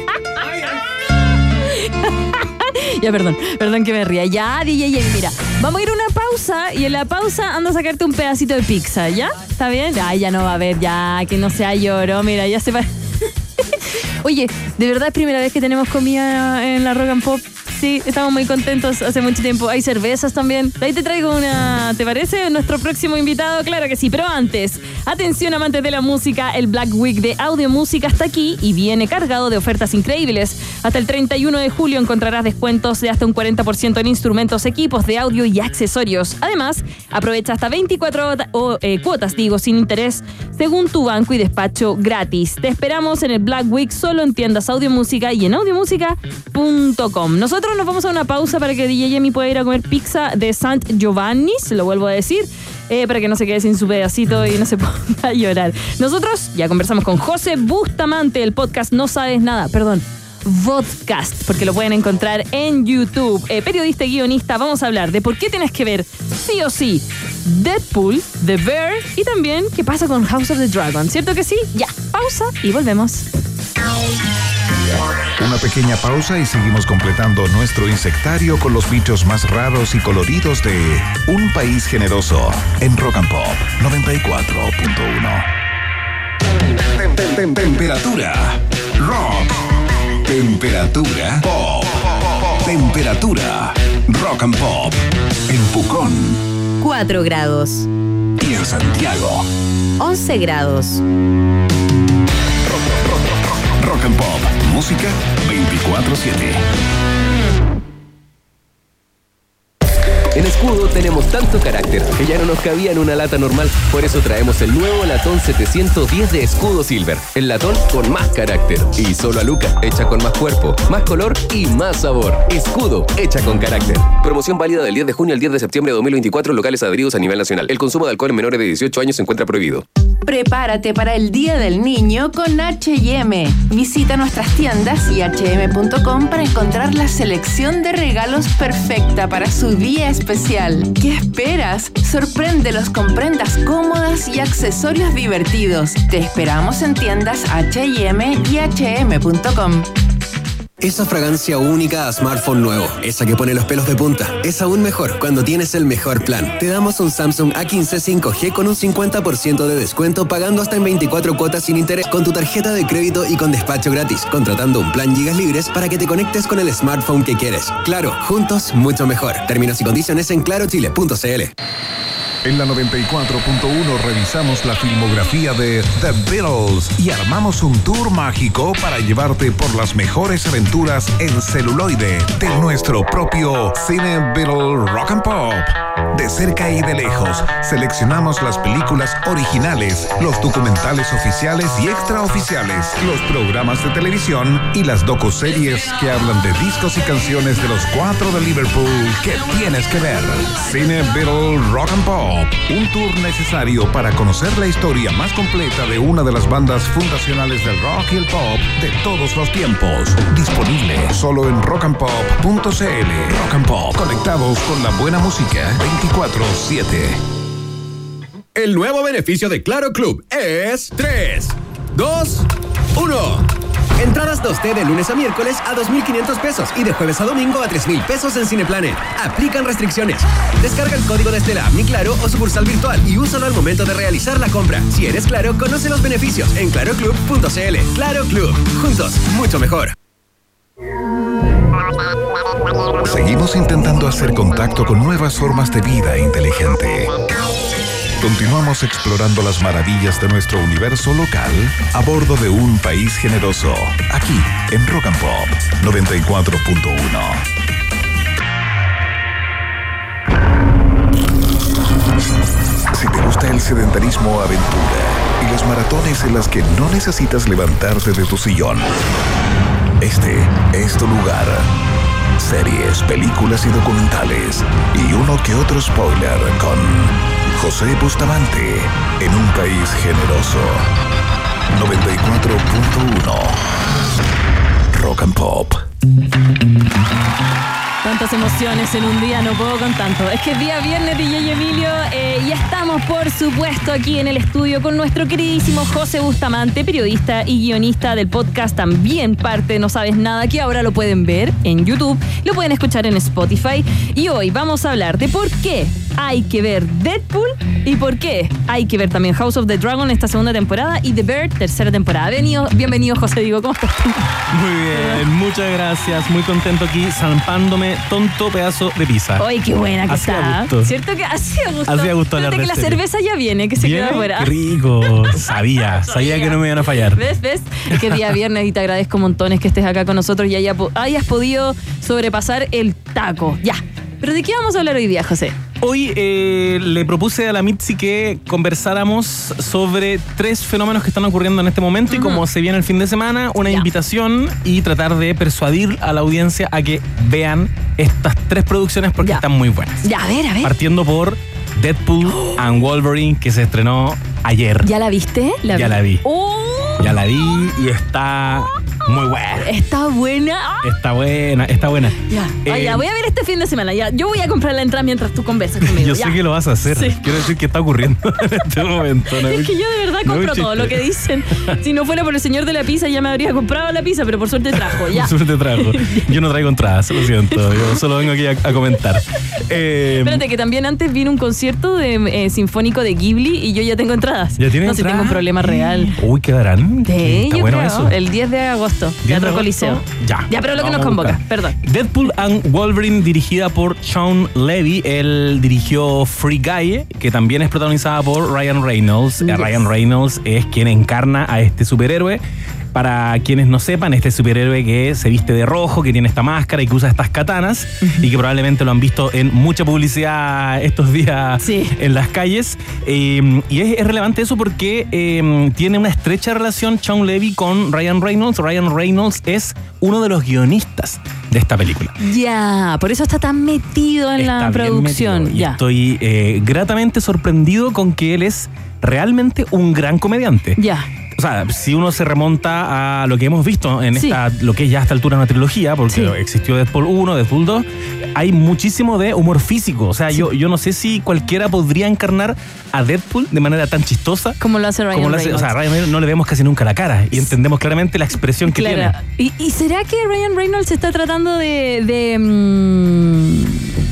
Speaker 6: Ya, perdón, perdón que me ría. Ya, D J Emilio, mira, vamos a ir a una pausa y en la pausa anda a sacarte un pedacito de pizza, ¿ya? ¿Está bien? Ay, ya no va a haber, ya, que no sea lloro, mira, ya se va. Oye, de verdad es primera vez que tenemos comida en la Rock and Pop. Sí, estamos muy contentos hace mucho tiempo. Hay cervezas también. Ahí te traigo una, ¿te parece? Nuestro próximo invitado, claro que sí. Pero antes, atención amantes de la música, el Black Week de Audio Música está aquí y viene cargado de ofertas increíbles. Hasta el treinta y uno de julio encontrarás descuentos de hasta un cuarenta por ciento en instrumentos, equipos de audio y accesorios. Además, aprovecha hasta veinticuatro o, eh, cuotas, digo, sin interés, según tu banco y despacho gratis. Te esperamos en el Black Week solo en tiendas Audio Música y en audio música punto com. Nosotros nos vamos a una pausa para que D J Yemi pueda ir a comer pizza de Sant Giovanni, se lo vuelvo a decir, eh, para que no se quede sin su pedacito y no se ponga a llorar. Nosotros ya conversamos con José Bustamante, el podcast No Sabes Nada, perdón, Vodcast, porque lo pueden encontrar en YouTube. Eh, periodista y guionista, vamos a hablar de por qué tienes que ver sí o sí Deadpool, The Bear y también qué pasa con House of the Dragon, ¿cierto que sí? Ya, pausa y volvemos.
Speaker 1: Una pequeña pausa y seguimos completando nuestro insectario con los bichos más raros y coloridos de Un País Generoso en Rock and Pop noventa y cuatro punto uno. Tem- tem- tem- temperatura rock. Temperatura pop. Temperatura rock and pop. En Pucón,
Speaker 11: cuatro grados.
Speaker 1: Y en Santiago,
Speaker 11: once grados.
Speaker 1: Rock and Pop, música veinticuatro siete.
Speaker 2: En Escudo tenemos tanto carácter que ya no nos cabía en una lata normal. Por eso traemos el nuevo latón setecientos diez de Escudo Silver. El latón con más carácter. Y solo a Luca, hecha con más cuerpo, más color y más sabor. Escudo, hecha con carácter. Promoción válida del diez de junio al diez de septiembre de dos mil veinticuatro. Locales adheridos a nivel nacional. El consumo de alcohol en menores de dieciocho años se encuentra prohibido.
Speaker 11: Prepárate para el Día del Niño con H y M. Visita nuestras tiendas y hache eme punto com para encontrar la selección de regalos perfecta para su día especial. ¿Qué esperas? Sorpréndelos con prendas cómodas y accesorios divertidos. Te esperamos en tiendas H y M y hache eme punto com.
Speaker 4: Esa fragancia única a smartphone nuevo, esa que pone los pelos de punta, es aún mejor cuando tienes el mejor plan. Te damos un Samsung A quince cinco G con un cincuenta por ciento de descuento pagando hasta en veinticuatro cuotas sin interés con tu tarjeta de crédito y con despacho gratis, contratando un plan gigas libres para que te conectes con el smartphone que quieres. Claro, juntos mucho mejor. Términos y condiciones en claro chile punto c l.
Speaker 1: En la noventa y cuatro punto uno revisamos la filmografía de The Beatles y armamos un tour mágico para llevarte por las mejores aventuras en celuloide de nuestro propio Cine Beatle Rock and Pop. De cerca y de lejos, seleccionamos las películas originales, los documentales oficiales y extraoficiales, los programas de televisión y las docuseries que hablan de discos y canciones de los cuatro de Liverpool que tienes que ver. Cine Beatle Rock and Pop. Un tour necesario para conocer la historia más completa de una de las bandas fundacionales del rock y el pop de todos los tiempos. Disponible solo en rock and pop punto c l. Rock and Pop, conectados con la buena música veinticuatro siete.
Speaker 4: El nuevo beneficio de Claro Club es tres, dos, uno. Entradas dos D de lunes a miércoles a dos mil quinientos pesos y de jueves a domingo a tres mil pesos en Cineplanet. Aplican restricciones. Descarga el código desde la app Mi Claro o sucursal virtual y úsalo al momento de realizar la compra. Si eres Claro, conoce los beneficios en claro club punto c l. Claro Club. Juntos, mucho mejor.
Speaker 1: Seguimos intentando hacer contacto con nuevas formas de vida inteligente. Continuamos explorando las maravillas de nuestro universo local a bordo de Un País Generoso, aquí en Rock and Pop noventa y cuatro punto uno. Si te gusta el sedentarismo aventura y las maratones en las que no necesitas levantarte de tu sillón, este es tu lugar. Series, películas y documentales y uno que otro spoiler con José Bustamante en Un País Generoso. noventa y cuatro punto uno. Rock and Pop.
Speaker 6: Tantas Muchas emociones en un día, no puedo con tanto. Es que es día viernes, D J Emilio, eh, y estamos, por supuesto, aquí en el estudio con nuestro queridísimo José Bustamante, periodista y guionista del podcast, también parte de No Sabes Nada, que ahora lo pueden ver en YouTube, lo pueden escuchar en Spotify. Y hoy vamos a hablar de por qué hay que ver Deadpool y por qué hay que ver también House of the Dragon esta segunda temporada y The Bear tercera temporada. Bienvenido, bienvenido José, digo, ¿cómo estás tú?
Speaker 12: Muy bien, muchas gracias, muy contento aquí, zampándome tonto pedazo de pizza.
Speaker 6: ¡Ay, qué buena que
Speaker 12: Hacía
Speaker 6: está!
Speaker 12: gusto.
Speaker 6: ¿Cierto que hacía gusto?
Speaker 12: Hacía gusto
Speaker 6: Fíjate
Speaker 12: hablar
Speaker 6: que
Speaker 12: de
Speaker 6: la
Speaker 12: serie.
Speaker 6: cerveza ya viene, que se
Speaker 12: ¿Viene?
Speaker 6: queda afuera.
Speaker 12: Qué rico, sabía, sabía que no me iban a fallar.
Speaker 6: ¿Ves? ¿Ves? Es que día viernes y te agradezco montones que estés acá con nosotros y haya, hayas podido sobrepasar el taco. Ya. ¿Pero de qué vamos a hablar hoy día, José?
Speaker 12: Hoy eh, le propuse a la Mitzi que conversáramos sobre tres fenómenos que están ocurriendo en este momento, uh-huh. Y como se viene el fin de semana, una
Speaker 6: ya.
Speaker 12: invitación y tratar de persuadir a la audiencia a que vean estas tres producciones porque
Speaker 6: ya.
Speaker 12: están muy buenas.
Speaker 6: Ya, a ver, a ver.
Speaker 12: Partiendo por Deadpool oh. and Wolverine, que se estrenó ayer.
Speaker 6: ¿Ya la viste? ¿La
Speaker 12: ya
Speaker 6: vi?
Speaker 12: la vi.
Speaker 6: Oh.
Speaker 12: Ya la vi y está muy buena.
Speaker 6: Está buena.
Speaker 12: Está buena, está buena.
Speaker 6: Ya,
Speaker 12: eh,
Speaker 6: ah, ya, voy a ver este fin de semana. Ya, yo voy a comprar la entrada mientras tú conversas conmigo.
Speaker 12: Yo
Speaker 6: ya.
Speaker 12: sé que lo vas a hacer.
Speaker 6: Sí.
Speaker 12: Quiero decir que está ocurriendo en este momento. No
Speaker 6: es que yo de verdad
Speaker 12: no
Speaker 6: compro todo lo que dicen. Si no fuera por el señor de la pizza ya me habría comprado la pizza, pero por suerte trajo. Ya.
Speaker 12: Por suerte trajo. Yo no traigo entradas, lo siento. Yo solo vengo aquí a, a comentar. Eh,
Speaker 6: Espérate, que también antes vino un concierto de, eh, sinfónico de Ghibli y yo ya tengo entradas.
Speaker 12: ¿Ya tienes
Speaker 6: No sé si
Speaker 12: entradas?
Speaker 6: tengo un problema real.
Speaker 12: Uy, ¿quedarán?
Speaker 6: Sí,
Speaker 12: Está
Speaker 6: yo
Speaker 12: bueno
Speaker 6: creo.
Speaker 12: eso.
Speaker 6: El diez de agosto. Teatro Coliseo.
Speaker 12: Ya.
Speaker 6: Ya, pero lo que
Speaker 12: Vamos
Speaker 6: nos
Speaker 12: a
Speaker 6: convoca.
Speaker 12: buscar.
Speaker 6: Perdón.
Speaker 12: Deadpool and Wolverine, dirigida por Sean Levy. Él dirigió Free Guy, que también es protagonizada por Ryan Reynolds.
Speaker 6: Yes.
Speaker 12: Ryan Reynolds es quien encarna a este superhéroe. Para quienes no sepan, este superhéroe que se viste de rojo, que tiene esta máscara y que usa estas katanas, uh-huh. y que probablemente lo han visto en mucha publicidad estos días
Speaker 6: sí.
Speaker 12: en las calles. Eh, y es, es relevante eso porque eh, tiene una estrecha relación Sean Levy con Ryan Reynolds. Ryan Reynolds es uno de los guionistas de esta película.
Speaker 6: Ya, por eso está tan metido en
Speaker 12: está
Speaker 6: la producción.
Speaker 12: Metido. Y
Speaker 6: ya.
Speaker 12: estoy eh, gratamente sorprendido con que él es realmente un gran comediante.
Speaker 6: Ya.
Speaker 12: O sea, si uno se remonta a lo que hemos visto en
Speaker 6: sí.
Speaker 12: esta, lo que es ya a esta altura una trilogía, porque sí. existió Deadpool uno, Deadpool dos, hay muchísimo de humor físico. O sea, sí. yo, yo no sé si cualquiera podría encarnar a Deadpool de manera tan chistosa
Speaker 6: como lo hace Ryan
Speaker 12: como lo hace,
Speaker 6: Reynolds.
Speaker 12: O sea, a Ryan Reynolds no le vemos casi nunca la cara y entendemos claramente la expresión que
Speaker 6: claro.
Speaker 12: tiene.
Speaker 6: ¿Y, ¿Y será que Ryan Reynolds está tratando de... de mmm,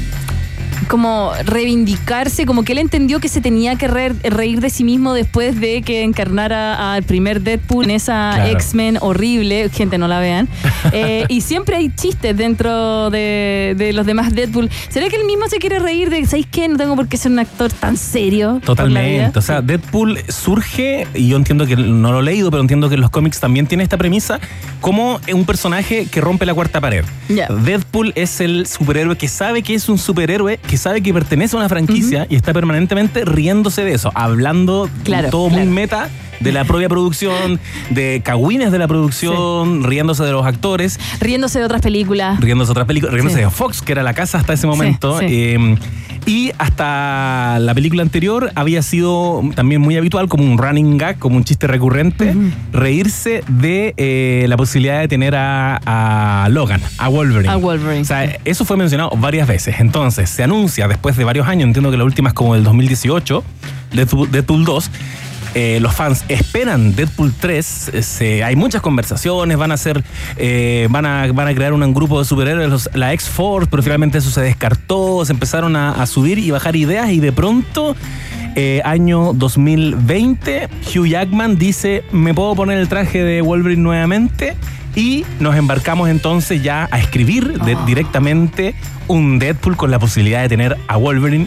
Speaker 6: como reivindicarse, como que él entendió que se tenía que re- reír de sí mismo después de que encarnara al primer Deadpool en esa
Speaker 12: claro.
Speaker 6: X-Men horrible, gente no la vean, eh, y siempre hay chistes dentro de, de los demás Deadpool. ¿Será que él mismo se quiere reír de, ¿sabéis qué? No tengo por qué ser un actor tan serio.
Speaker 12: Totalmente, o sea, Deadpool surge, y yo entiendo que no lo he leído, pero entiendo que en los cómics también tiene esta premisa, como un personaje que rompe la cuarta pared.
Speaker 6: Yeah.
Speaker 12: Deadpool es el superhéroe que sabe que es un superhéroe, que sabe que pertenece a una franquicia, uh-huh. y está permanentemente riéndose de eso, hablando
Speaker 6: claro,
Speaker 12: todo
Speaker 6: claro.
Speaker 12: muy meta de la propia producción, de cagüines de la producción, sí. riéndose de los actores.
Speaker 6: Riéndose de otras películas.
Speaker 12: Riéndose de otras películas, riéndose
Speaker 6: sí.
Speaker 12: de Fox, que era la casa hasta ese momento.
Speaker 6: Sí, sí.
Speaker 12: Eh, y hasta la película anterior había sido también muy habitual, como un running gag, como un chiste recurrente, uh-huh. reírse de eh, la posibilidad de tener a, a Logan, a Wolverine.
Speaker 6: A Wolverine.
Speaker 12: O sea, eso fue mencionado varias veces. Entonces, se anuncia después de varios años, entiendo que la última es como del dos mil dieciocho, Deadpool, Deadpool dos. Eh, los fans esperan Deadpool tres, eh, se, hay muchas conversaciones, van a hacer, eh, van a van a crear un, un grupo de superhéroes, los, la X-Force, pero finalmente eso se descartó, se empezaron a, a subir y bajar ideas y de pronto, eh, año dos mil veinte, Hugh Jackman dice, me puedo poner el traje de Wolverine nuevamente, y nos embarcamos entonces ya a escribir de, oh. directamente un Deadpool con la posibilidad de tener a Wolverine.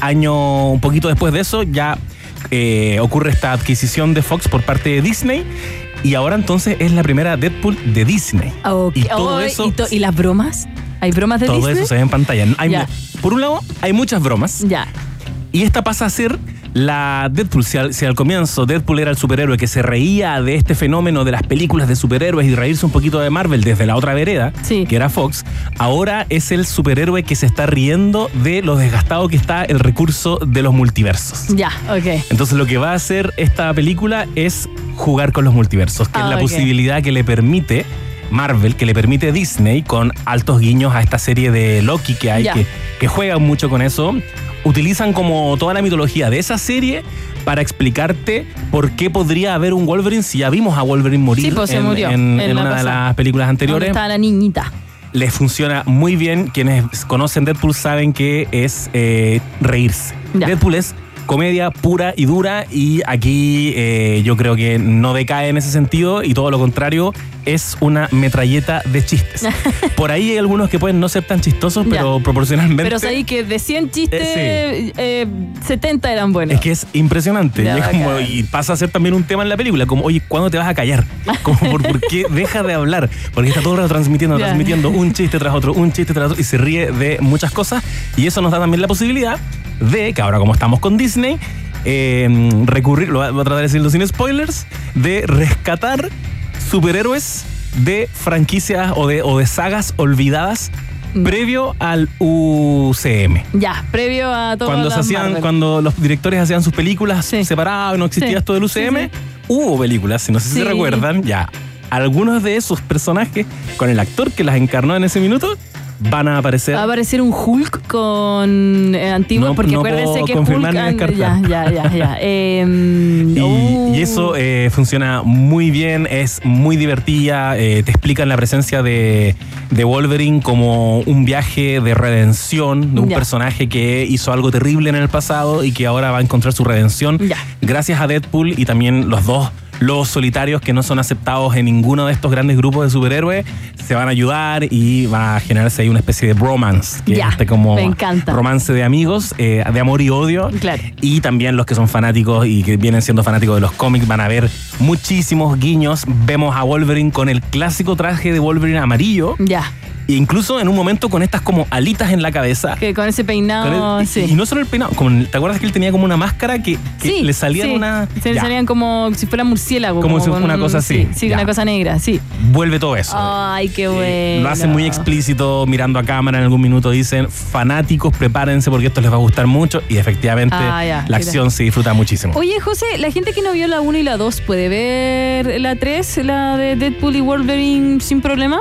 Speaker 12: Año un poquito después de eso ya Eh, ocurre esta adquisición de Fox por parte de Disney y ahora entonces es la primera Deadpool de Disney.
Speaker 6: Okay.
Speaker 12: Y todo
Speaker 6: oh,
Speaker 12: eso...
Speaker 6: ¿Y, to- ¿Y las bromas? ¿Hay bromas de
Speaker 12: todo
Speaker 6: Disney?
Speaker 12: Todo eso se ve en pantalla. Hay mu- por un lado, hay muchas bromas.
Speaker 6: Ya.
Speaker 12: Y esta pasa a ser la Deadpool. Si al, si al comienzo Deadpool era el superhéroe que se reía de este fenómeno de las películas de superhéroes y reírse un poquito de Marvel desde la otra vereda,
Speaker 6: sí.
Speaker 12: que era Fox, ahora es el superhéroe que se está riendo de lo desgastado que está el recurso de los multiversos.
Speaker 6: Ya, ok.
Speaker 12: Entonces lo que va a hacer esta película es jugar con los multiversos, que
Speaker 6: ah,
Speaker 12: es la
Speaker 6: okay.
Speaker 12: posibilidad que le permite Marvel que le permite Disney, con altos guiños a esta serie de Loki que hay, que, que juegan mucho con eso, utilizan como toda la mitología de esa serie para explicarte por qué podría haber un Wolverine si ya vimos a Wolverine morir
Speaker 6: sí, pues,
Speaker 12: en,
Speaker 6: murió,
Speaker 12: en,
Speaker 6: en
Speaker 12: en una
Speaker 6: pasada.
Speaker 12: de las películas anteriores.
Speaker 6: ¿Dónde está la niñita?
Speaker 12: Les funciona muy bien. Quienes conocen Deadpool saben que es eh, reírse.
Speaker 6: Ya.
Speaker 12: Deadpool es comedia pura y dura, y aquí eh, yo creo que no decae en ese sentido, y todo lo contrario, es una metralleta de chistes. Por ahí hay algunos que pueden no ser tan chistosos, pero
Speaker 6: Ya.
Speaker 12: proporcionalmente...
Speaker 6: Pero sabí que de cien chistes,
Speaker 12: Eh,
Speaker 6: eh, setenta eran buenos.
Speaker 12: Es que es impresionante.
Speaker 6: Ya,
Speaker 12: y, es como-
Speaker 6: bacán.
Speaker 12: y pasa a ser también un tema en la película, como, oye, ¿cuándo te vas a callar? Como, ¿por, por qué deja de hablar? Porque está todo el rato transmitiendo,
Speaker 6: Ya.
Speaker 12: transmitiendo un chiste tras otro, un chiste tras otro, y se ríe de muchas cosas. Y eso nos da también la posibilidad de, que ahora como estamos con Disney, eh, recurrir, lo voy a tratar de decirlo sin spoilers, de rescatar superhéroes de franquicias o de, o de sagas olvidadas previo al U C M.
Speaker 6: Ya, previo a todo
Speaker 12: Cuando se hacían, cuando los directores hacían sus películas separadas, no existía
Speaker 6: Sí.
Speaker 12: esto del U C M,
Speaker 6: Sí,
Speaker 12: hubo películas, no sé si
Speaker 6: Sí.
Speaker 12: se recuerdan, ya. Algunos de esos personajes, con el actor que las encarnó en ese minuto, van a aparecer.
Speaker 6: Va a aparecer un Hulk con eh, antiguo,
Speaker 12: No-
Speaker 6: porque
Speaker 12: no
Speaker 6: acuérdense
Speaker 12: puedo
Speaker 6: que
Speaker 12: confirmar
Speaker 6: Hulk...
Speaker 12: ni
Speaker 6: an-
Speaker 12: descartar.
Speaker 6: Ya, ya, ya, ya. Em,
Speaker 12: Y,
Speaker 6: uh,
Speaker 12: y eso eh, funciona muy bien, es muy divertida, eh, te explican la presencia de, de Wolverine como un viaje de redención de un
Speaker 6: Ya.
Speaker 12: personaje que hizo algo terrible en el pasado y que ahora va a encontrar su redención
Speaker 6: Ya.
Speaker 12: gracias a Deadpool, y también los dos lobos solitarios que no son aceptados en ninguno de estos grandes grupos de superhéroes se van a ayudar, y va a generarse ahí una especie de bromance, que
Speaker 6: Ya,
Speaker 12: es este como
Speaker 6: me encanta.
Speaker 12: romance de amigos, eh, de amor y odio.
Speaker 6: Claro.
Speaker 12: Y también los que son fanáticos y que vienen siendo fanáticos de los cómics van a ver muchísimos guiños. Vemos a Wolverine con el clásico traje de Wolverine amarillo,
Speaker 6: Ya,
Speaker 12: e incluso en un momento con estas como alitas en la cabeza.
Speaker 6: que con ese peinado,
Speaker 12: Con el- y-
Speaker 6: sí.
Speaker 12: Y no solo el peinado, como- ¿te acuerdas que él tenía como una máscara que, que
Speaker 6: Sí,
Speaker 12: le salían
Speaker 6: sí.
Speaker 12: una...
Speaker 6: Se le
Speaker 12: Ya,
Speaker 6: salían como si fuera murciélago.
Speaker 12: Como si-
Speaker 6: con
Speaker 12: una
Speaker 6: un-
Speaker 12: cosa así,
Speaker 6: Sí, sí,
Speaker 12: ya.
Speaker 6: una cosa negra, sí.
Speaker 12: vuelve todo eso.
Speaker 6: Ay, qué bueno.
Speaker 12: Lo hacen muy explícito, mirando a cámara, en algún minuto dicen, fanáticos, prepárense porque esto les va a gustar mucho, y efectivamente
Speaker 6: Ah, ya,
Speaker 12: la
Speaker 6: mira.
Speaker 12: acción se disfruta muchísimo.
Speaker 6: Oye, José, la gente que no vio la uno y la dos, ¿puede ver la tres, la de Deadpool y Wolverine sin problema?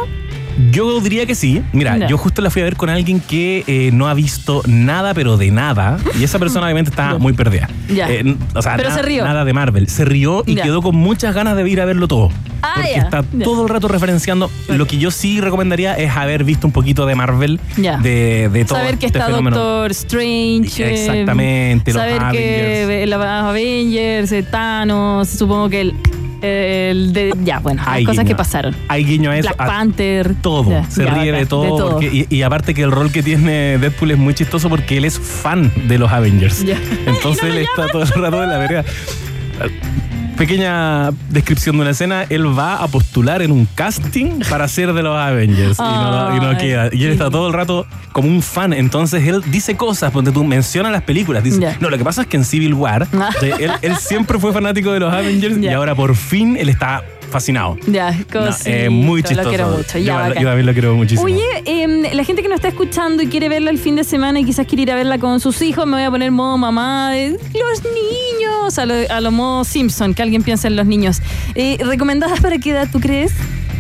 Speaker 12: Yo diría que sí. Mira,
Speaker 6: Ya.
Speaker 12: yo justo la fui a ver con alguien que eh, no ha visto nada, pero de nada. Y esa persona obviamente está muy perdida.
Speaker 6: Ya.
Speaker 12: Eh, n- o sea,
Speaker 6: Pero
Speaker 12: na-
Speaker 6: se rió.
Speaker 12: nada de Marvel. Se rió y
Speaker 6: Ya.
Speaker 12: quedó con muchas ganas de ir a verlo todo.
Speaker 6: Ah,
Speaker 12: porque
Speaker 6: ya.
Speaker 12: está
Speaker 6: Ya.
Speaker 12: todo el rato referenciando. Lo que yo sí recomendaría es haber visto un poquito de Marvel,
Speaker 6: Ya.
Speaker 12: de, de todo
Speaker 6: Saber que
Speaker 12: este
Speaker 6: está
Speaker 12: fenómeno.
Speaker 6: Doctor Strange. eh,
Speaker 12: Exactamente, los
Speaker 6: Saber
Speaker 12: Avengers.
Speaker 6: que los Avengers, eh, Thanos, supongo que el... el de, ya, bueno, las
Speaker 12: Hay
Speaker 6: cosas
Speaker 12: guiño.
Speaker 6: que pasaron.
Speaker 12: Hay guiño a eso.
Speaker 6: Black
Speaker 12: a
Speaker 6: Panther.
Speaker 12: todo.
Speaker 6: Ya,
Speaker 12: se
Speaker 6: ya,
Speaker 12: ríe
Speaker 6: bacán,
Speaker 12: de todo.
Speaker 6: todo.
Speaker 12: porque- y, y aparte que el rol que tiene Deadpool es muy chistoso porque él es fan de los Avengers.
Speaker 6: Ya.
Speaker 12: Entonces él está todo el rato en la vereda. Pequeña descripción de una escena, él va a postular en un casting para ser de los Avengers y no, y no
Speaker 6: Ay.
Speaker 12: queda. Y él está todo el rato como un fan, entonces él dice cosas, donde tú mencionas las películas, dice,
Speaker 6: Ya.
Speaker 12: no, lo que pasa es que en Civil War,
Speaker 6: Ah.
Speaker 12: eh, él, él siempre fue fanático de los Avengers y
Speaker 6: Ya.
Speaker 12: ahora por fin él está fascinado.
Speaker 6: Ya,
Speaker 12: No,
Speaker 6: cosito,
Speaker 12: eh, muy chistoso.
Speaker 6: Lo quiero mucho.
Speaker 12: Yo,
Speaker 6: Ya,
Speaker 12: yo
Speaker 6: bacán.
Speaker 12: también lo quiero muchísimo.
Speaker 6: Oye, eh, la gente que nos está escuchando y quiere verla el fin de semana y quizás quiere ir a verla con sus hijos, me voy a poner modo mamá de los niños, a lo, a lo modo Simpson, que alguien piensa en los niños. Eh, ¿Recomendadas para qué edad tú crees?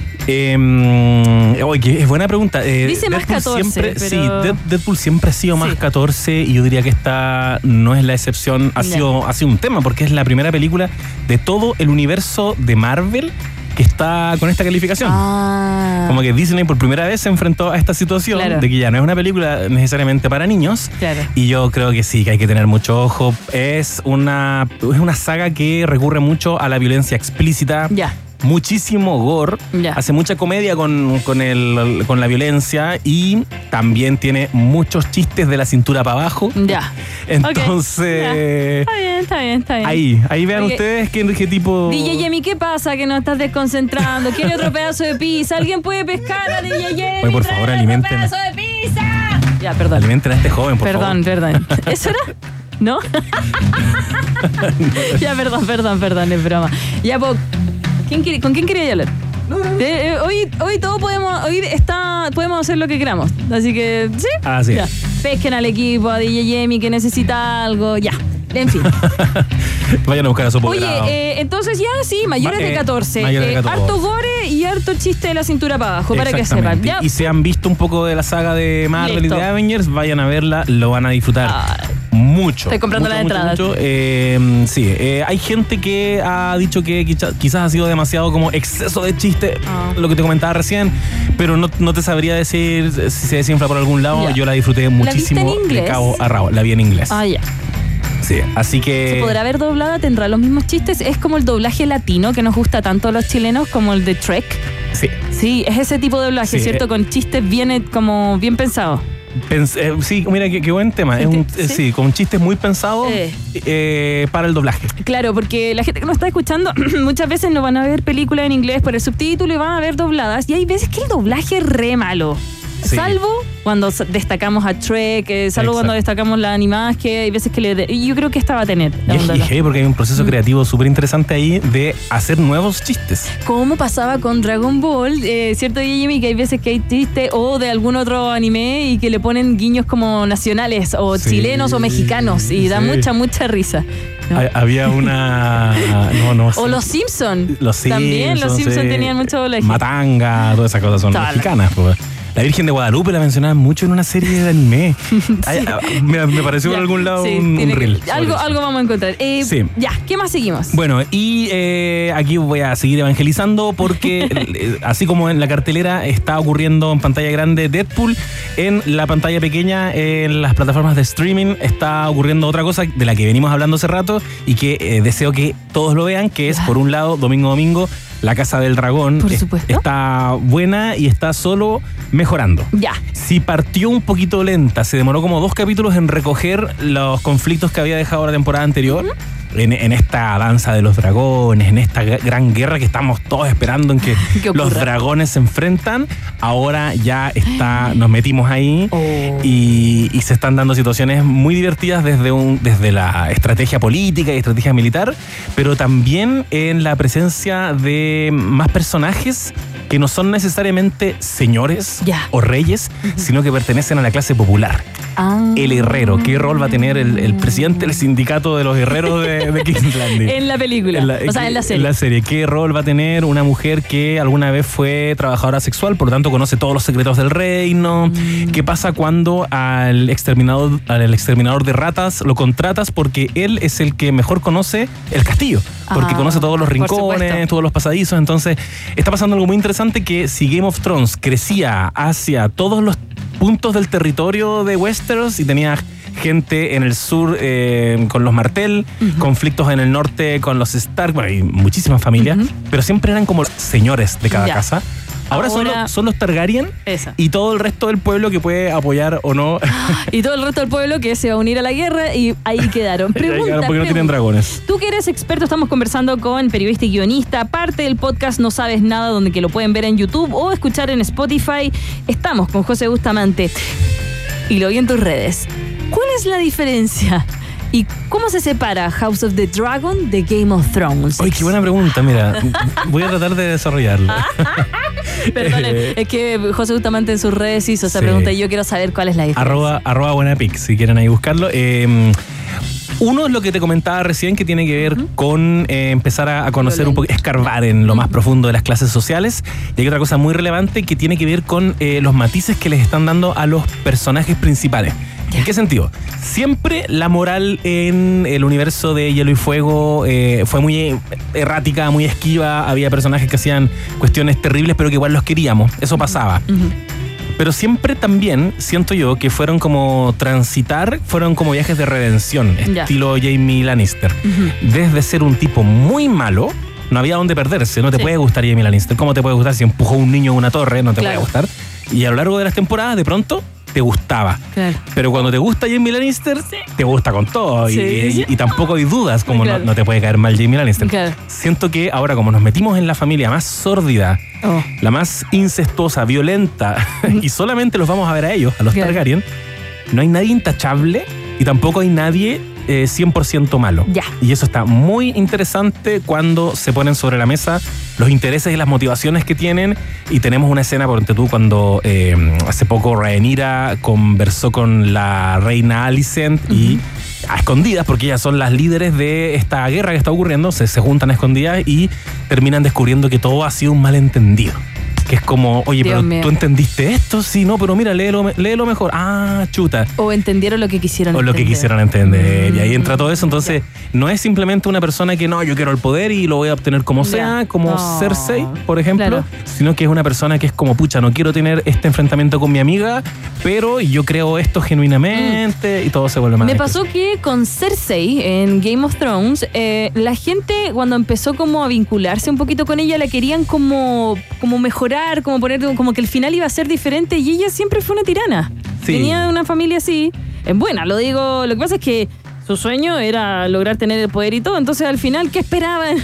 Speaker 12: Eh, oye, que es buena pregunta. Eh,
Speaker 6: Dice más
Speaker 12: Deadpool
Speaker 6: catorce,
Speaker 12: siempre,
Speaker 6: pero-
Speaker 12: Sí, Dead- Deadpool siempre ha sido más
Speaker 6: Sí.
Speaker 12: catorce, y yo diría que esta no es la excepción. Ha
Speaker 6: Ya.
Speaker 12: sido, ha sido un tema porque es la primera película de todo el universo de Marvel que está con esta calificación.
Speaker 6: Ah.
Speaker 12: Como que Disney por primera vez se enfrentó a esta situación
Speaker 6: Claro.
Speaker 12: de que ya no es una película necesariamente para niños.
Speaker 6: Claro.
Speaker 12: Y yo creo que sí, que hay que tener mucho ojo. Es una, es una saga que recurre mucho a la violencia explícita.
Speaker 6: Ya.
Speaker 12: Muchísimo gore,
Speaker 6: Ya.
Speaker 12: hace mucha comedia con, con, el, con la violencia, y también tiene muchos chistes de la cintura para abajo.
Speaker 6: Ya.
Speaker 12: Entonces,
Speaker 6: Ok. Ya. Está bien, está bien, está bien.
Speaker 12: ahí, ahí vean
Speaker 6: Oye,
Speaker 12: ustedes qué, qué tipo...
Speaker 6: D J Yemi, ¿qué pasa que no estás desconcentrando? ¿Quiere otro pedazo de pizza? ¿Alguien puede pescar a D J Yemi?
Speaker 12: Oye, por
Speaker 6: Trae
Speaker 12: favor,
Speaker 6: otro
Speaker 12: alimenten.
Speaker 6: pedazo de pizza! Ya, perdón.
Speaker 12: Alimenten a este joven, por
Speaker 6: Perdón,
Speaker 12: favor.
Speaker 6: perdón. ¿Eso era? ¿No? Ya, perdón, perdón, perdón, es broma. Ya, pues, ¿quién quiere- ¿con quién quería hablar? Eh, eh, hoy, hoy todo podemos, hoy está, podemos hacer lo que queramos. Así que, ¿sí?
Speaker 12: Así
Speaker 6: Ya.
Speaker 12: es.
Speaker 6: Pesquen al equipo, a D J Yemi que necesita algo, ya. En fin.
Speaker 12: Vayan a buscar a su
Speaker 6: Oye, eh, entonces ya sí, mayores
Speaker 12: Ma-
Speaker 6: de
Speaker 12: eh,
Speaker 6: catorce.
Speaker 12: mayores de
Speaker 6: Eh,
Speaker 12: catorce.
Speaker 6: harto gore y harto chiste de la cintura para abajo, para que sepan. Ya.
Speaker 12: Y si han visto un poco de la saga de Marvel
Speaker 6: Listo.
Speaker 12: y de Avengers, vayan a verla, lo van a disfrutar
Speaker 6: Ay.
Speaker 12: mucho.
Speaker 6: Estoy comprando
Speaker 12: mucho,
Speaker 6: las
Speaker 12: mucho,
Speaker 6: entradas.
Speaker 12: mucho. Eh, sí, eh, hay gente que ha dicho que quizá- quizás ha sido demasiado como exceso de chiste,
Speaker 6: Ah.
Speaker 12: lo que te comentaba recién, pero no, no te sabría decir si se desinfla por algún lado.
Speaker 6: Ya.
Speaker 12: Yo la disfruté muchísimo
Speaker 6: en
Speaker 12: de
Speaker 6: inglés?
Speaker 12: cabo a rabo. La vi en inglés.
Speaker 6: Ah, ya.
Speaker 12: Sí, así que...
Speaker 6: ¿Se podrá ver doblada? ¿Tendrá los mismos chistes? Es como el doblaje latino que nos gusta tanto a los chilenos, como el de Trek.
Speaker 12: Sí.
Speaker 6: Sí, es ese tipo de doblaje,
Speaker 12: Sí,
Speaker 6: ¿cierto?
Speaker 12: eh.
Speaker 6: Con chistes bien, eh, como bien pensados.
Speaker 12: Pens- eh, sí, mira, qué, qué buen tema. Es un,
Speaker 6: ¿Sí?
Speaker 12: eh, sí, con chistes muy pensados
Speaker 6: Eh.
Speaker 12: eh, para el doblaje.
Speaker 6: Claro, porque la gente que nos está escuchando muchas veces no van a ver películas en inglés por el subtítulo y van a ver dobladas. Y hay veces que el doblaje es re malo.
Speaker 12: Sí.
Speaker 6: Salvo cuando s- destacamos a Trek, eh, salvo
Speaker 12: Exacto.
Speaker 6: cuando destacamos las animadas, que hay veces que le... de- y yo creo que esta va a tener. la
Speaker 12: Y es,
Speaker 6: onda
Speaker 12: y
Speaker 6: de
Speaker 12: es
Speaker 6: la-
Speaker 12: heavy porque hay un proceso creativo súper interesante ahí de hacer nuevos chistes.
Speaker 6: Como pasaba con Dragon Ball, eh, ¿cierto, Jimmy? Que hay veces que hay chistes o de algún otro anime y que le ponen guiños como nacionales o
Speaker 12: Sí,
Speaker 6: chilenos o mexicanos y da
Speaker 12: sí.
Speaker 6: mucha, mucha risa. ¿no?
Speaker 12: Ha- Había una... No, no sé.
Speaker 6: O los Simpson.
Speaker 12: Los
Speaker 6: También los
Speaker 12: Simpsons,
Speaker 6: Simpson
Speaker 12: eh,
Speaker 6: tenían mucho doblaje.
Speaker 12: Matanga, todas esas cosas son
Speaker 6: Tal.
Speaker 12: mexicanas. Pues. La Virgen de Guadalupe la mencionaban mucho en una serie de anime. Ay, ah, me, me pareció
Speaker 6: Ya,
Speaker 12: por algún lado
Speaker 6: sí,
Speaker 12: un, un
Speaker 6: tiene que-
Speaker 12: reel. sobre
Speaker 6: algo,
Speaker 12: eso.
Speaker 6: algo vamos a encontrar. Eh,
Speaker 12: Sí.
Speaker 6: Ya, ¿qué más seguimos?
Speaker 12: Bueno, y eh, aquí voy a seguir evangelizando porque eh, así como en la cartelera está ocurriendo en pantalla grande Deadpool, en la pantalla pequeña, en las plataformas de streaming, está ocurriendo otra cosa de la que venimos hablando hace rato y que eh, deseo que todos lo vean, que es por un lado, domingo a domingo, La Casa del Dragón.
Speaker 6: Por
Speaker 12: Es-
Speaker 6: supuesto.
Speaker 12: Está buena y está solo mejorando.
Speaker 6: Ya.
Speaker 12: Si partió un poquito lenta, se demoró como dos capítulos en recoger los conflictos que había dejado la temporada anterior, en, en esta danza de los dragones, en esta g- gran guerra que estamos todos esperando en que
Speaker 6: ¿Qué ocurra?
Speaker 12: los dragones se enfrentan. Ahora ya está, nos metimos ahí
Speaker 6: Oh.
Speaker 12: y, y se están dando situaciones muy divertidas desde, un, desde la estrategia política y estrategia militar, pero también en la presencia de más personajes que no son necesariamente señores
Speaker 6: Ya.
Speaker 12: o reyes, sino que pertenecen a la clase popular.
Speaker 6: Ah.
Speaker 12: El herrero, ¿qué rol va a tener el, el presidente del sindicato de los herreros de, de King's Landing?
Speaker 6: En la película. O sea, en la serie.
Speaker 12: En la serie. ¿Qué rol va a tener una mujer que alguna vez fue trabajadora sexual, por lo tanto conoce todos los secretos del reino?
Speaker 6: Mm.
Speaker 12: ¿Qué pasa cuando al exterminador, al exterminador de ratas lo contratas porque él es el que mejor conoce el castillo? Porque
Speaker 6: Ah,
Speaker 12: conoce todos los
Speaker 6: por
Speaker 12: rincones,
Speaker 6: supuesto.
Speaker 12: todos los pasadizos. Entonces, está pasando algo muy interesante, que si Game of Thrones crecía hacia todos los puntos del territorio de Westeros y tenía gente en el sur eh, con los Martell, conflictos en el norte con los Stark, bueno, hay muchísimas familias, pero siempre eran como señores de cada
Speaker 6: Ya.
Speaker 12: casa. Ahora, son,
Speaker 6: Ahora-
Speaker 12: los, son los Targaryen
Speaker 6: Esa.
Speaker 12: y todo el resto del pueblo que puede apoyar o no.
Speaker 6: Y todo el resto del pueblo que se va a unir a la guerra y ahí quedaron.
Speaker 12: Ahí
Speaker 6: Pregunta,
Speaker 12: quedaron porque no tienen
Speaker 6: pregunta.
Speaker 12: dragones.
Speaker 6: Tú que eres experto, estamos conversando con periodista y guionista, parte del podcast No Sabes Nada, donde que lo pueden ver en YouTube o escuchar en Spotify. Estamos con José Bustamante y lo vi en tus redes. ¿Cuál es la diferencia? ¿Y cómo se separa House of the Dragon de Game of Thrones?
Speaker 12: Oye, qué buena pregunta, mira. Voy a tratar de desarrollarla.
Speaker 6: Perdonen, es que José Bustamante en sus redes hizo esa
Speaker 12: Sí.
Speaker 6: pregunta y yo quiero saber cuál es la diferencia.
Speaker 12: Arroba, arroba buenapic, si quieren ahí buscarlo. Eh, uno es lo que te comentaba recién, que tiene que ver con eh, empezar a, a conocer un poco, escarbar en lo más profundo de las clases sociales. Y hay otra cosa muy relevante que tiene que ver con eh, los matices que les están dando a los personajes principales. ¿En qué sentido? Siempre la moral en el universo de Hielo y Fuego eh, fue muy errática, muy esquiva. Había personajes que hacían cuestiones terribles, pero que igual los queríamos. Eso pasaba. Pero siempre también siento yo que fueron como transitar, fueron como viajes de redención,
Speaker 6: Ya.
Speaker 12: estilo Jaime Lannister. Desde ser un tipo muy malo, no había dónde perderse. No te
Speaker 6: Sí.
Speaker 12: puede gustar Jaime Lannister. ¿Cómo te puede gustar si empujó a un niño a una torre? No te
Speaker 6: Claro.
Speaker 12: puede gustar. Y a lo largo de las temporadas, de pronto, te gustaba.
Speaker 6: Claro.
Speaker 12: Pero cuando te gusta Jaime Lannister, te gusta con todo. Y,
Speaker 6: Sí.
Speaker 12: y- y tampoco hay dudas, como
Speaker 6: Claro.
Speaker 12: no, no te puede caer mal Jaime Lannister.
Speaker 6: Claro.
Speaker 12: Siento que ahora, como nos metimos en la familia más sórdida,
Speaker 6: Oh.
Speaker 12: la más incestuosa, violenta, y solamente los vamos a ver a ellos, a los
Speaker 6: Claro.
Speaker 12: Targaryen, no hay nadie intachable y tampoco hay nadie eh, cien por ciento malo.
Speaker 6: Ya.
Speaker 12: Y eso está muy interesante cuando se ponen sobre la mesa los intereses y las motivaciones que tienen. Y tenemos una escena, por ejemplo, tú, cuando eh, hace poco Rhaenyra conversó con la reina Alicent y a escondidas, porque ellas son las líderes de esta guerra que está ocurriendo, se, se juntan a escondidas y terminan descubriendo que todo ha sido un malentendido. Que es como, oye,
Speaker 6: Dios
Speaker 12: pero
Speaker 6: mío.
Speaker 12: ¿tú entendiste esto? Sí, no, pero mira, léelo, léelo mejor. Ah, chuta.
Speaker 6: O entendieron lo que quisieron
Speaker 12: O lo
Speaker 6: entender.
Speaker 12: que quisieran entender. Mm. Y ahí entra todo eso. Entonces, no es simplemente una persona que no, yo quiero el poder y lo voy a obtener como
Speaker 6: Ya.
Speaker 12: sea, como
Speaker 6: No.
Speaker 12: Cersei, por ejemplo.
Speaker 6: Claro.
Speaker 12: Sino que es una persona que es como, pucha, no quiero tener este enfrentamiento con mi amiga, pero yo creo esto genuinamente mm. y todo se vuelve más.
Speaker 6: Me pasó que con Cersei en Game of Thrones, eh, la gente cuando empezó como a vincularse un poquito con ella, la querían como, como mejorar, como poner como que el final iba a ser diferente y ella siempre fue una tirana.
Speaker 12: Sí.
Speaker 6: Venía de una familia así. Es buena, lo digo. Lo que pasa es que su sueño era lograr tener el poder y todo. Entonces al final, ¿qué esperaban?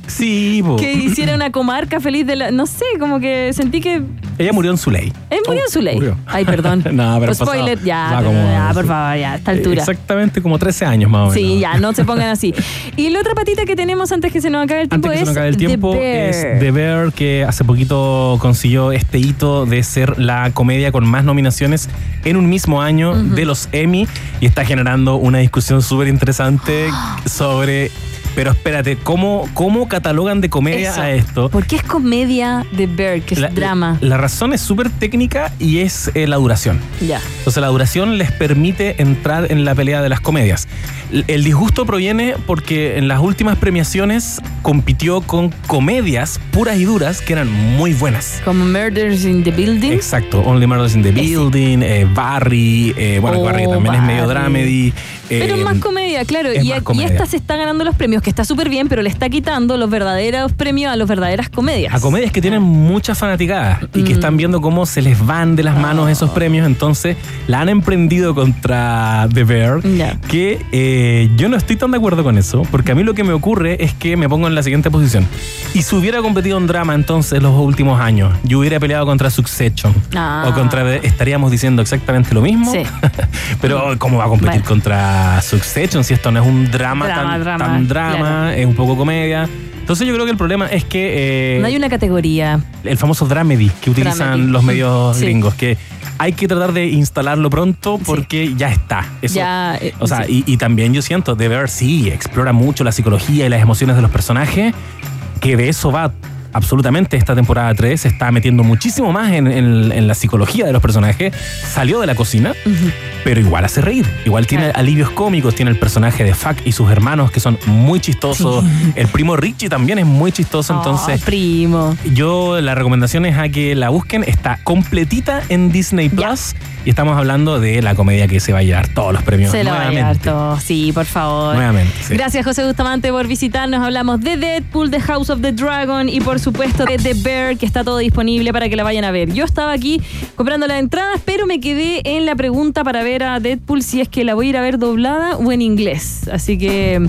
Speaker 12: Sí, po.
Speaker 6: Que hiciera una comarca feliz de la... No sé, como que sentí que...
Speaker 12: Ella murió en su ley.
Speaker 6: Él murió en su ley.
Speaker 12: Murió.
Speaker 6: Ay, perdón.
Speaker 12: No, pero
Speaker 6: Pues spoiler,
Speaker 12: pasado,
Speaker 6: ya,
Speaker 12: va como-
Speaker 6: ya, por favor, ya, a esta altura.
Speaker 12: Exactamente como trece años más o menos.
Speaker 6: Sí, ya, no se pongan así. Y la otra patita que tenemos antes que se nos acabe el tiempo
Speaker 12: Antes que
Speaker 6: es
Speaker 12: se nos acabe el tiempo
Speaker 6: The Bear.
Speaker 12: es The Bear, que hace poquito consiguió este hito de ser la comedia con más nominaciones en un mismo año
Speaker 6: Ujú.
Speaker 12: de los Emmy y está generando una discusión súper interesante sobre... Pero espérate, ¿cómo, cómo catalogan de comedia
Speaker 6: Eso.
Speaker 12: a esto?
Speaker 6: ¿Por qué es comedia The Bear, que es
Speaker 12: La,
Speaker 6: drama?
Speaker 12: la razón es súper técnica y es eh, la duración.
Speaker 6: Ya.
Speaker 12: Entonces la duración les permite entrar en la pelea de las comedias. El, el disgusto proviene porque en las últimas premiaciones compitió con comedias puras y duras que eran muy buenas.
Speaker 6: Como Murders in the Building.
Speaker 12: Exacto, Only Murders in the
Speaker 6: Ese.
Speaker 12: Building, eh, Barry, eh, bueno,
Speaker 6: Oh,
Speaker 12: Barry también es medio
Speaker 6: Barry.
Speaker 12: dramedy.
Speaker 6: Pero
Speaker 12: eh,
Speaker 6: es más comedia, claro.
Speaker 12: es
Speaker 6: Y,
Speaker 12: más
Speaker 6: a- y
Speaker 12: comedia.
Speaker 6: esta se está ganando los premios, que está súper bien, pero le está quitando los verdaderos premios a las verdaderas comedias.
Speaker 12: A comedias que tienen muchas fanaticadas y que
Speaker 6: Mm.
Speaker 12: están viendo cómo se les van de las manos esos premios, entonces la han emprendido contra The Bear,
Speaker 6: Ya.
Speaker 12: que eh, yo no estoy tan de acuerdo con eso, porque a mí lo que me ocurre es que me pongo en la siguiente posición. Y si hubiera competido en drama entonces los últimos años, yo hubiera peleado contra Succession,
Speaker 6: Ah.
Speaker 12: o contra, estaríamos diciendo exactamente lo mismo,
Speaker 6: Sí.
Speaker 12: pero ¿cómo va a competir
Speaker 6: Bueno.
Speaker 12: contra Succession si esto no es un drama,
Speaker 6: Drama,
Speaker 12: tan
Speaker 6: drama,
Speaker 12: tan drama,
Speaker 6: claro.
Speaker 12: es un poco comedia? Entonces yo creo que el problema es que... eh,
Speaker 6: No hay una categoría.
Speaker 12: el famoso dramedy que utilizan
Speaker 6: Dramedy.
Speaker 12: los medios
Speaker 6: Sí.
Speaker 12: gringos, que hay que tratar de instalarlo pronto porque ya está. Eso,
Speaker 6: Ya, eh,
Speaker 12: o sea,
Speaker 6: sí.
Speaker 12: y, y también yo siento, The Bear sí explora mucho la psicología y las emociones de los personajes, que de eso va absolutamente esta temporada tres, se está metiendo muchísimo más en, en- en la psicología de los personajes, salió de la cocina, pero igual hace reír, igual tiene
Speaker 6: Claro.
Speaker 12: alivios cómicos, tiene el personaje de Fuck y sus hermanos que son muy chistosos, el primo Richie también es muy chistoso, entonces...
Speaker 6: Oh, primo.
Speaker 12: Yo la recomendación es a que la busquen, está completita en Disney Plus y estamos hablando de la comedia que se va a llevar todos los premios
Speaker 6: Se lo va a
Speaker 12: nuevamente.
Speaker 6: llevar todo. Sí, por favor.
Speaker 12: Nuevamente, sí.
Speaker 6: Gracias, José Bustamante, por visitarnos. Hablamos de Deadpool, de House of the Dragon y, por supuesto, de The Bear, que está todo disponible para que la vayan a ver. Yo estaba aquí comprando las entradas, pero me quedé en la pregunta para ver a Deadpool si es que la voy a ir a ver doblada o en inglés. Así que...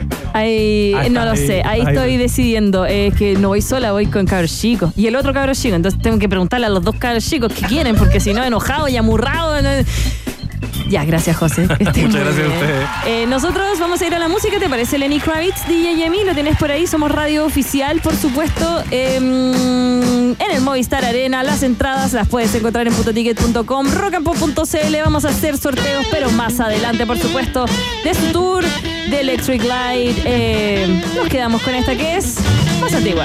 Speaker 6: Ahí,
Speaker 12: Ahí
Speaker 6: no
Speaker 12: está,
Speaker 6: lo
Speaker 12: ahí-
Speaker 6: sé, ahí
Speaker 12: ahí-
Speaker 6: estoy decidiendo. Es que no voy sola, voy con cabros chicos. Y el otro cabro chico, entonces tengo que preguntarle a los dos cabros chicos qué quieren, porque si no, enojado y amurrado. no- Ya, gracias, José. Que estés
Speaker 12: Muchas
Speaker 6: muy
Speaker 12: gracias a
Speaker 6: bien.
Speaker 12: ustedes.
Speaker 6: Eh, nosotros vamos a ir a la música, ¿te parece? Lenny Kravitz, D J Yemi, lo tenés por ahí. Somos radio oficial, por supuesto. eh, en el Movistar Arena. Las entradas las puedes encontrar en putoticket punto com, rock and pop punto c l. Vamos a hacer sorteos, pero más adelante, por supuesto, de su tour de Electric Light. Eh, nos quedamos con esta que es más antigua.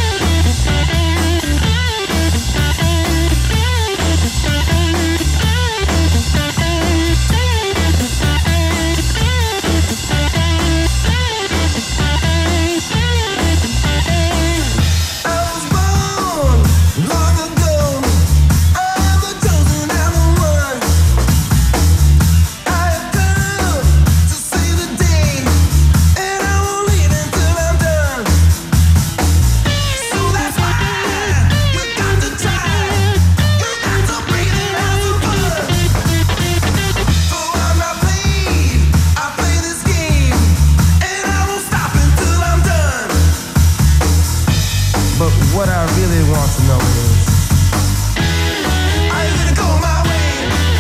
Speaker 7: But what I really want to know is, are you gonna go my way?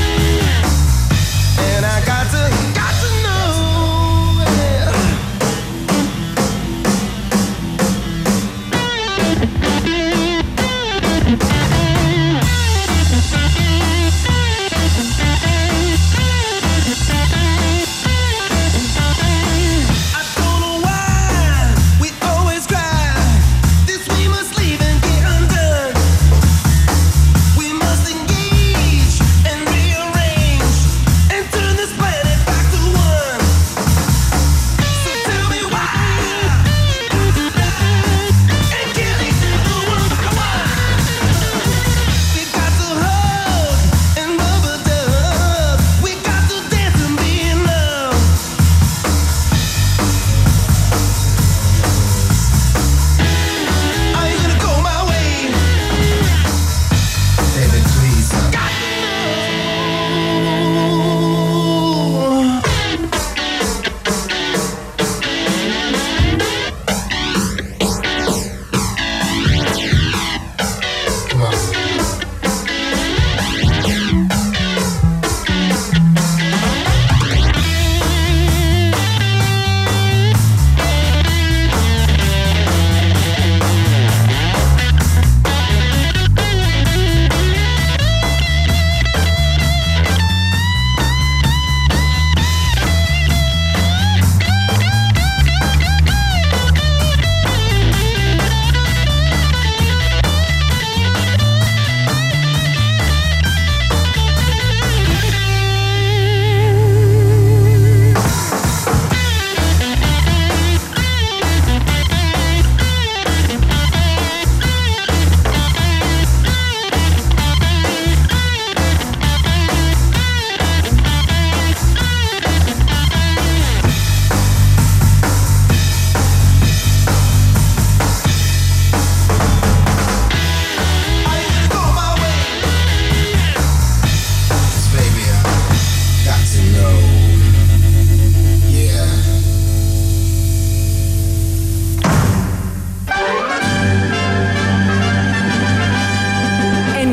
Speaker 7: And I got to, got to know. Yeah.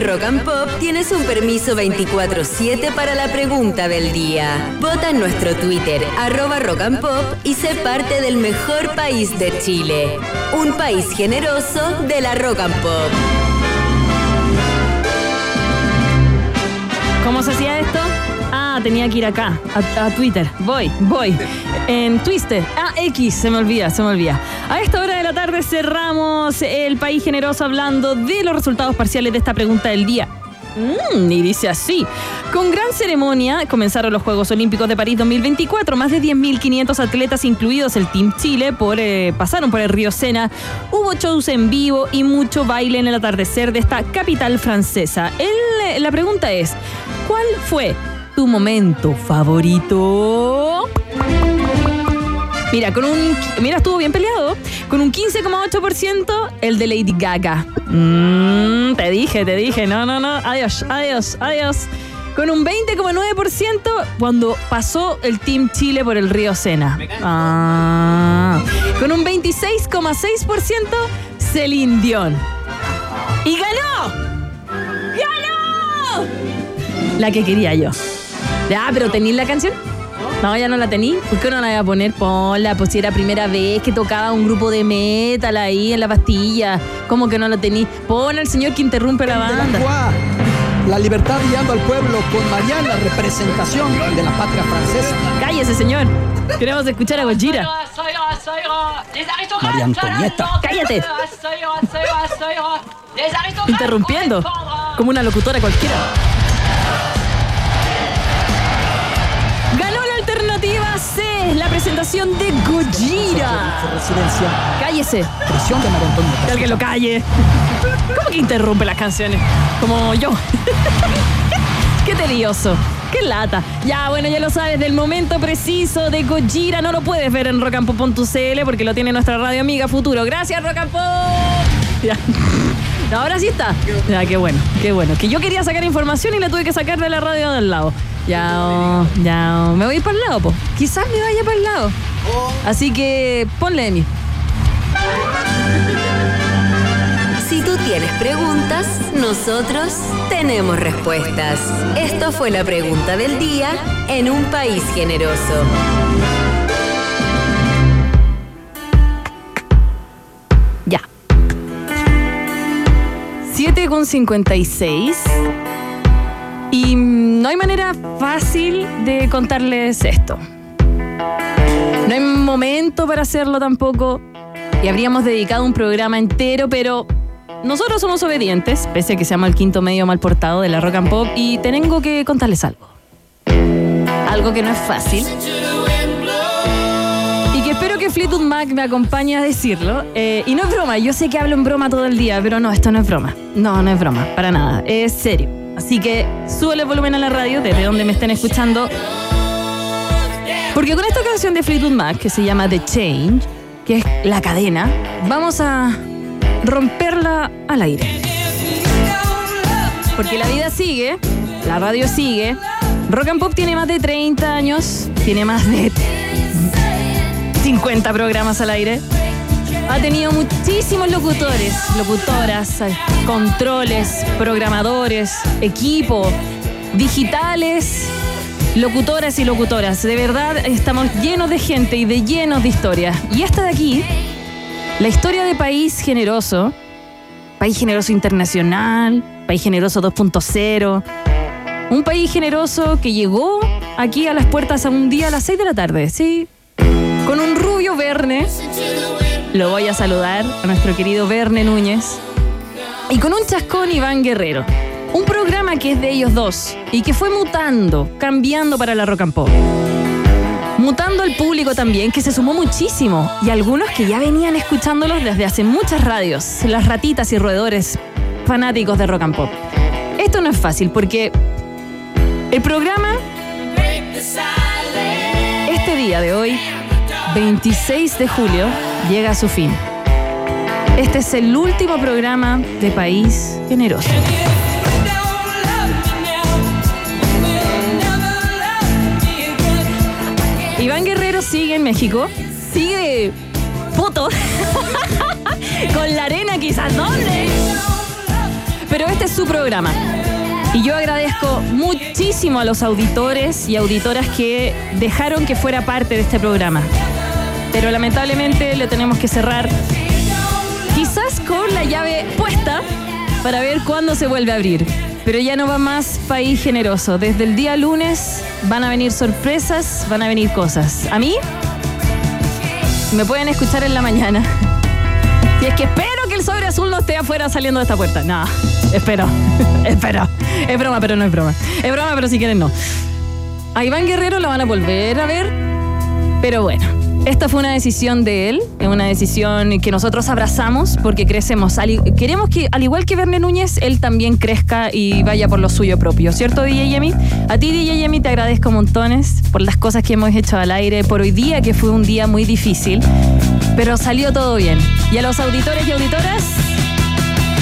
Speaker 13: Rock and Pop tienes un permiso veinticuatro siete para la pregunta del día. Vota en nuestro Twitter, arroba Rock and Pop, y sé parte del mejor país de Chile. Un país generoso de la Rock and Pop.
Speaker 6: ¿Cómo se hacía esto? Ah, tenía que ir acá, a, a Twitter. Voy, voy. En Twitter. Ah, X, se me olvida, se me olvida. A esta hora de la tarde cerramos el País Generoso hablando de los resultados parciales de esta pregunta del día. Mm, y dice así: con gran ceremonia comenzaron los Juegos Olímpicos de París dos mil veinticuatro. Más de diez mil quinientos atletas, incluidos el Team Chile, por, eh, pasaron por el río Sena. Hubo shows en vivo y mucho baile en el atardecer de esta capital francesa. El, la pregunta es: ¿cuál fue tu momento favorito? Mira, con un mira, estuvo bien peleado. Con un quince coma ocho por ciento el de Lady Gaga. Mm, te dije, te dije. No, no, no. Adiós, adiós, adiós. Con un veinte coma nueve por ciento cuando pasó el Team Chile por el río Sena. Ah. Con un veintiséis coma seis por ciento Celine Dion. ¡Y ganó! ¡Ganó! La que quería yo. Ya, pero ¿tenéis la canción? No, ya no la tení. ¿Por qué no la voy a poner? Ponla, pues si era primera vez que tocaba un grupo de metal ahí en la pastilla. ¿Cómo que no la tení? Pon al señor que interrumpe la banda.
Speaker 14: La libertad guiando al pueblo con Mariana, representación de la patria francesa.
Speaker 6: Cállese, señor. Queremos escuchar a Gojira.
Speaker 14: María Antonieta.
Speaker 6: Cállate. Interrumpiendo. Como una locutora cualquiera. Ganó la alternativa C, la presentación de Gojira.
Speaker 14: Residencia.
Speaker 6: Cállese.
Speaker 14: Prisión de María Antonieta.
Speaker 6: Que alguien lo calle. ¿Cómo que interrumpe las canciones? Como yo. Qué tedioso. Qué lata. Ya, bueno, ya lo sabes, del momento preciso de Gojira no lo puedes ver en rock and pop punto c l porque lo tiene nuestra radio amiga Futuro. Gracias, Rock and Pop. Ya. Ahora sí está. Ya, qué bueno, qué bueno. Que yo quería sacar información y la tuve que sacar de la radio del lado. Ya, oh, ya, oh. Me voy a ir para el lado, po. Quizás me vaya para el lado. Así que ponle de mí.
Speaker 13: Si tú tienes preguntas, nosotros tenemos respuestas. Esto fue la pregunta del día en Un País Generoso.
Speaker 6: Ya. siete con cincuenta y seis. Y no hay manera fácil de contarles esto. No hay momento para hacerlo tampoco. Y habríamos dedicado un programa entero, pero nosotros somos obedientes, pese a que seamos el quinto medio mal portado de la Rock and Pop, y tengo que contarles algo. Algo que no es fácil. Y que espero que Fleetwood Mac me acompañe a decirlo. Eh, y no es broma, yo sé que hablo en broma todo el día, pero no, esto no es broma. No, no es broma, para nada. Es serio. Así que súbele el volumen a la radio, desde donde me estén escuchando. Porque con esta canción de Fleetwood Mac, que se llama The Change, que es la cadena, vamos a romperla al aire. Porque la vida sigue, la radio sigue. Rock and Pop tiene más de treinta años, tiene más de cincuenta programas al aire. Ha tenido muchísimos locutores, locutoras, controles, programadores, equipo, digitales, locutoras y locutoras. De verdad, estamos llenos de gente y de llenos de historias. Y esta de aquí, la historia de País Generoso, País Generoso Internacional, País Generoso dos punto cero, un país generoso que llegó aquí a las puertas a un día a las seis de la tarde, ¿sí? Con un rubio Verne. Lo voy a saludar a nuestro querido Verne Núñez. Y con un chascón Iván Guerrero. Un programa que es de ellos dos y que fue mutando, cambiando para la Rock and Pop. Mutando al público también, que se sumó muchísimo. Y algunos que ya venían escuchándolos desde hace muchas radios. Las ratitas y roedores fanáticos de Rock and Pop. Esto no es fácil porque el programa, este día de hoy, veintiséis de julio, llega a su fin. Este es el último programa de País Generoso. Iván Guerrero sigue en México, sigue puto, con la arena quizás, ¿dónde? pero este es su programa. Y yo agradezco muchísimo a los auditores y auditoras que dejaron que fuera parte de este programa. Pero lamentablemente lo tenemos que cerrar, quizás con la llave puesta, para ver cuándo se vuelve a abrir. Pero ya no va más País Generoso. Desde el día lunes van a venir sorpresas, van a venir cosas. A mí me pueden escuchar en la mañana. Y es que espero que el sobre azul no esté afuera saliendo de esta puerta. No, espero, espero. Es broma, pero no es broma. Es broma, pero si quieren no. A Iván Guerrero lo van a volver a ver. Pero bueno, esta fue una decisión de él. Es una decisión que nosotros abrazamos porque crecemos. Al, queremos que, al igual que Verne Núñez, él también crezca y vaya por lo suyo propio. ¿Cierto, D J Yemi? A ti, D J Yemi, te agradezco montones por las cosas que hemos hecho al aire, por hoy día, que fue un día muy difícil. Pero salió todo bien. Y a los auditores y auditoras,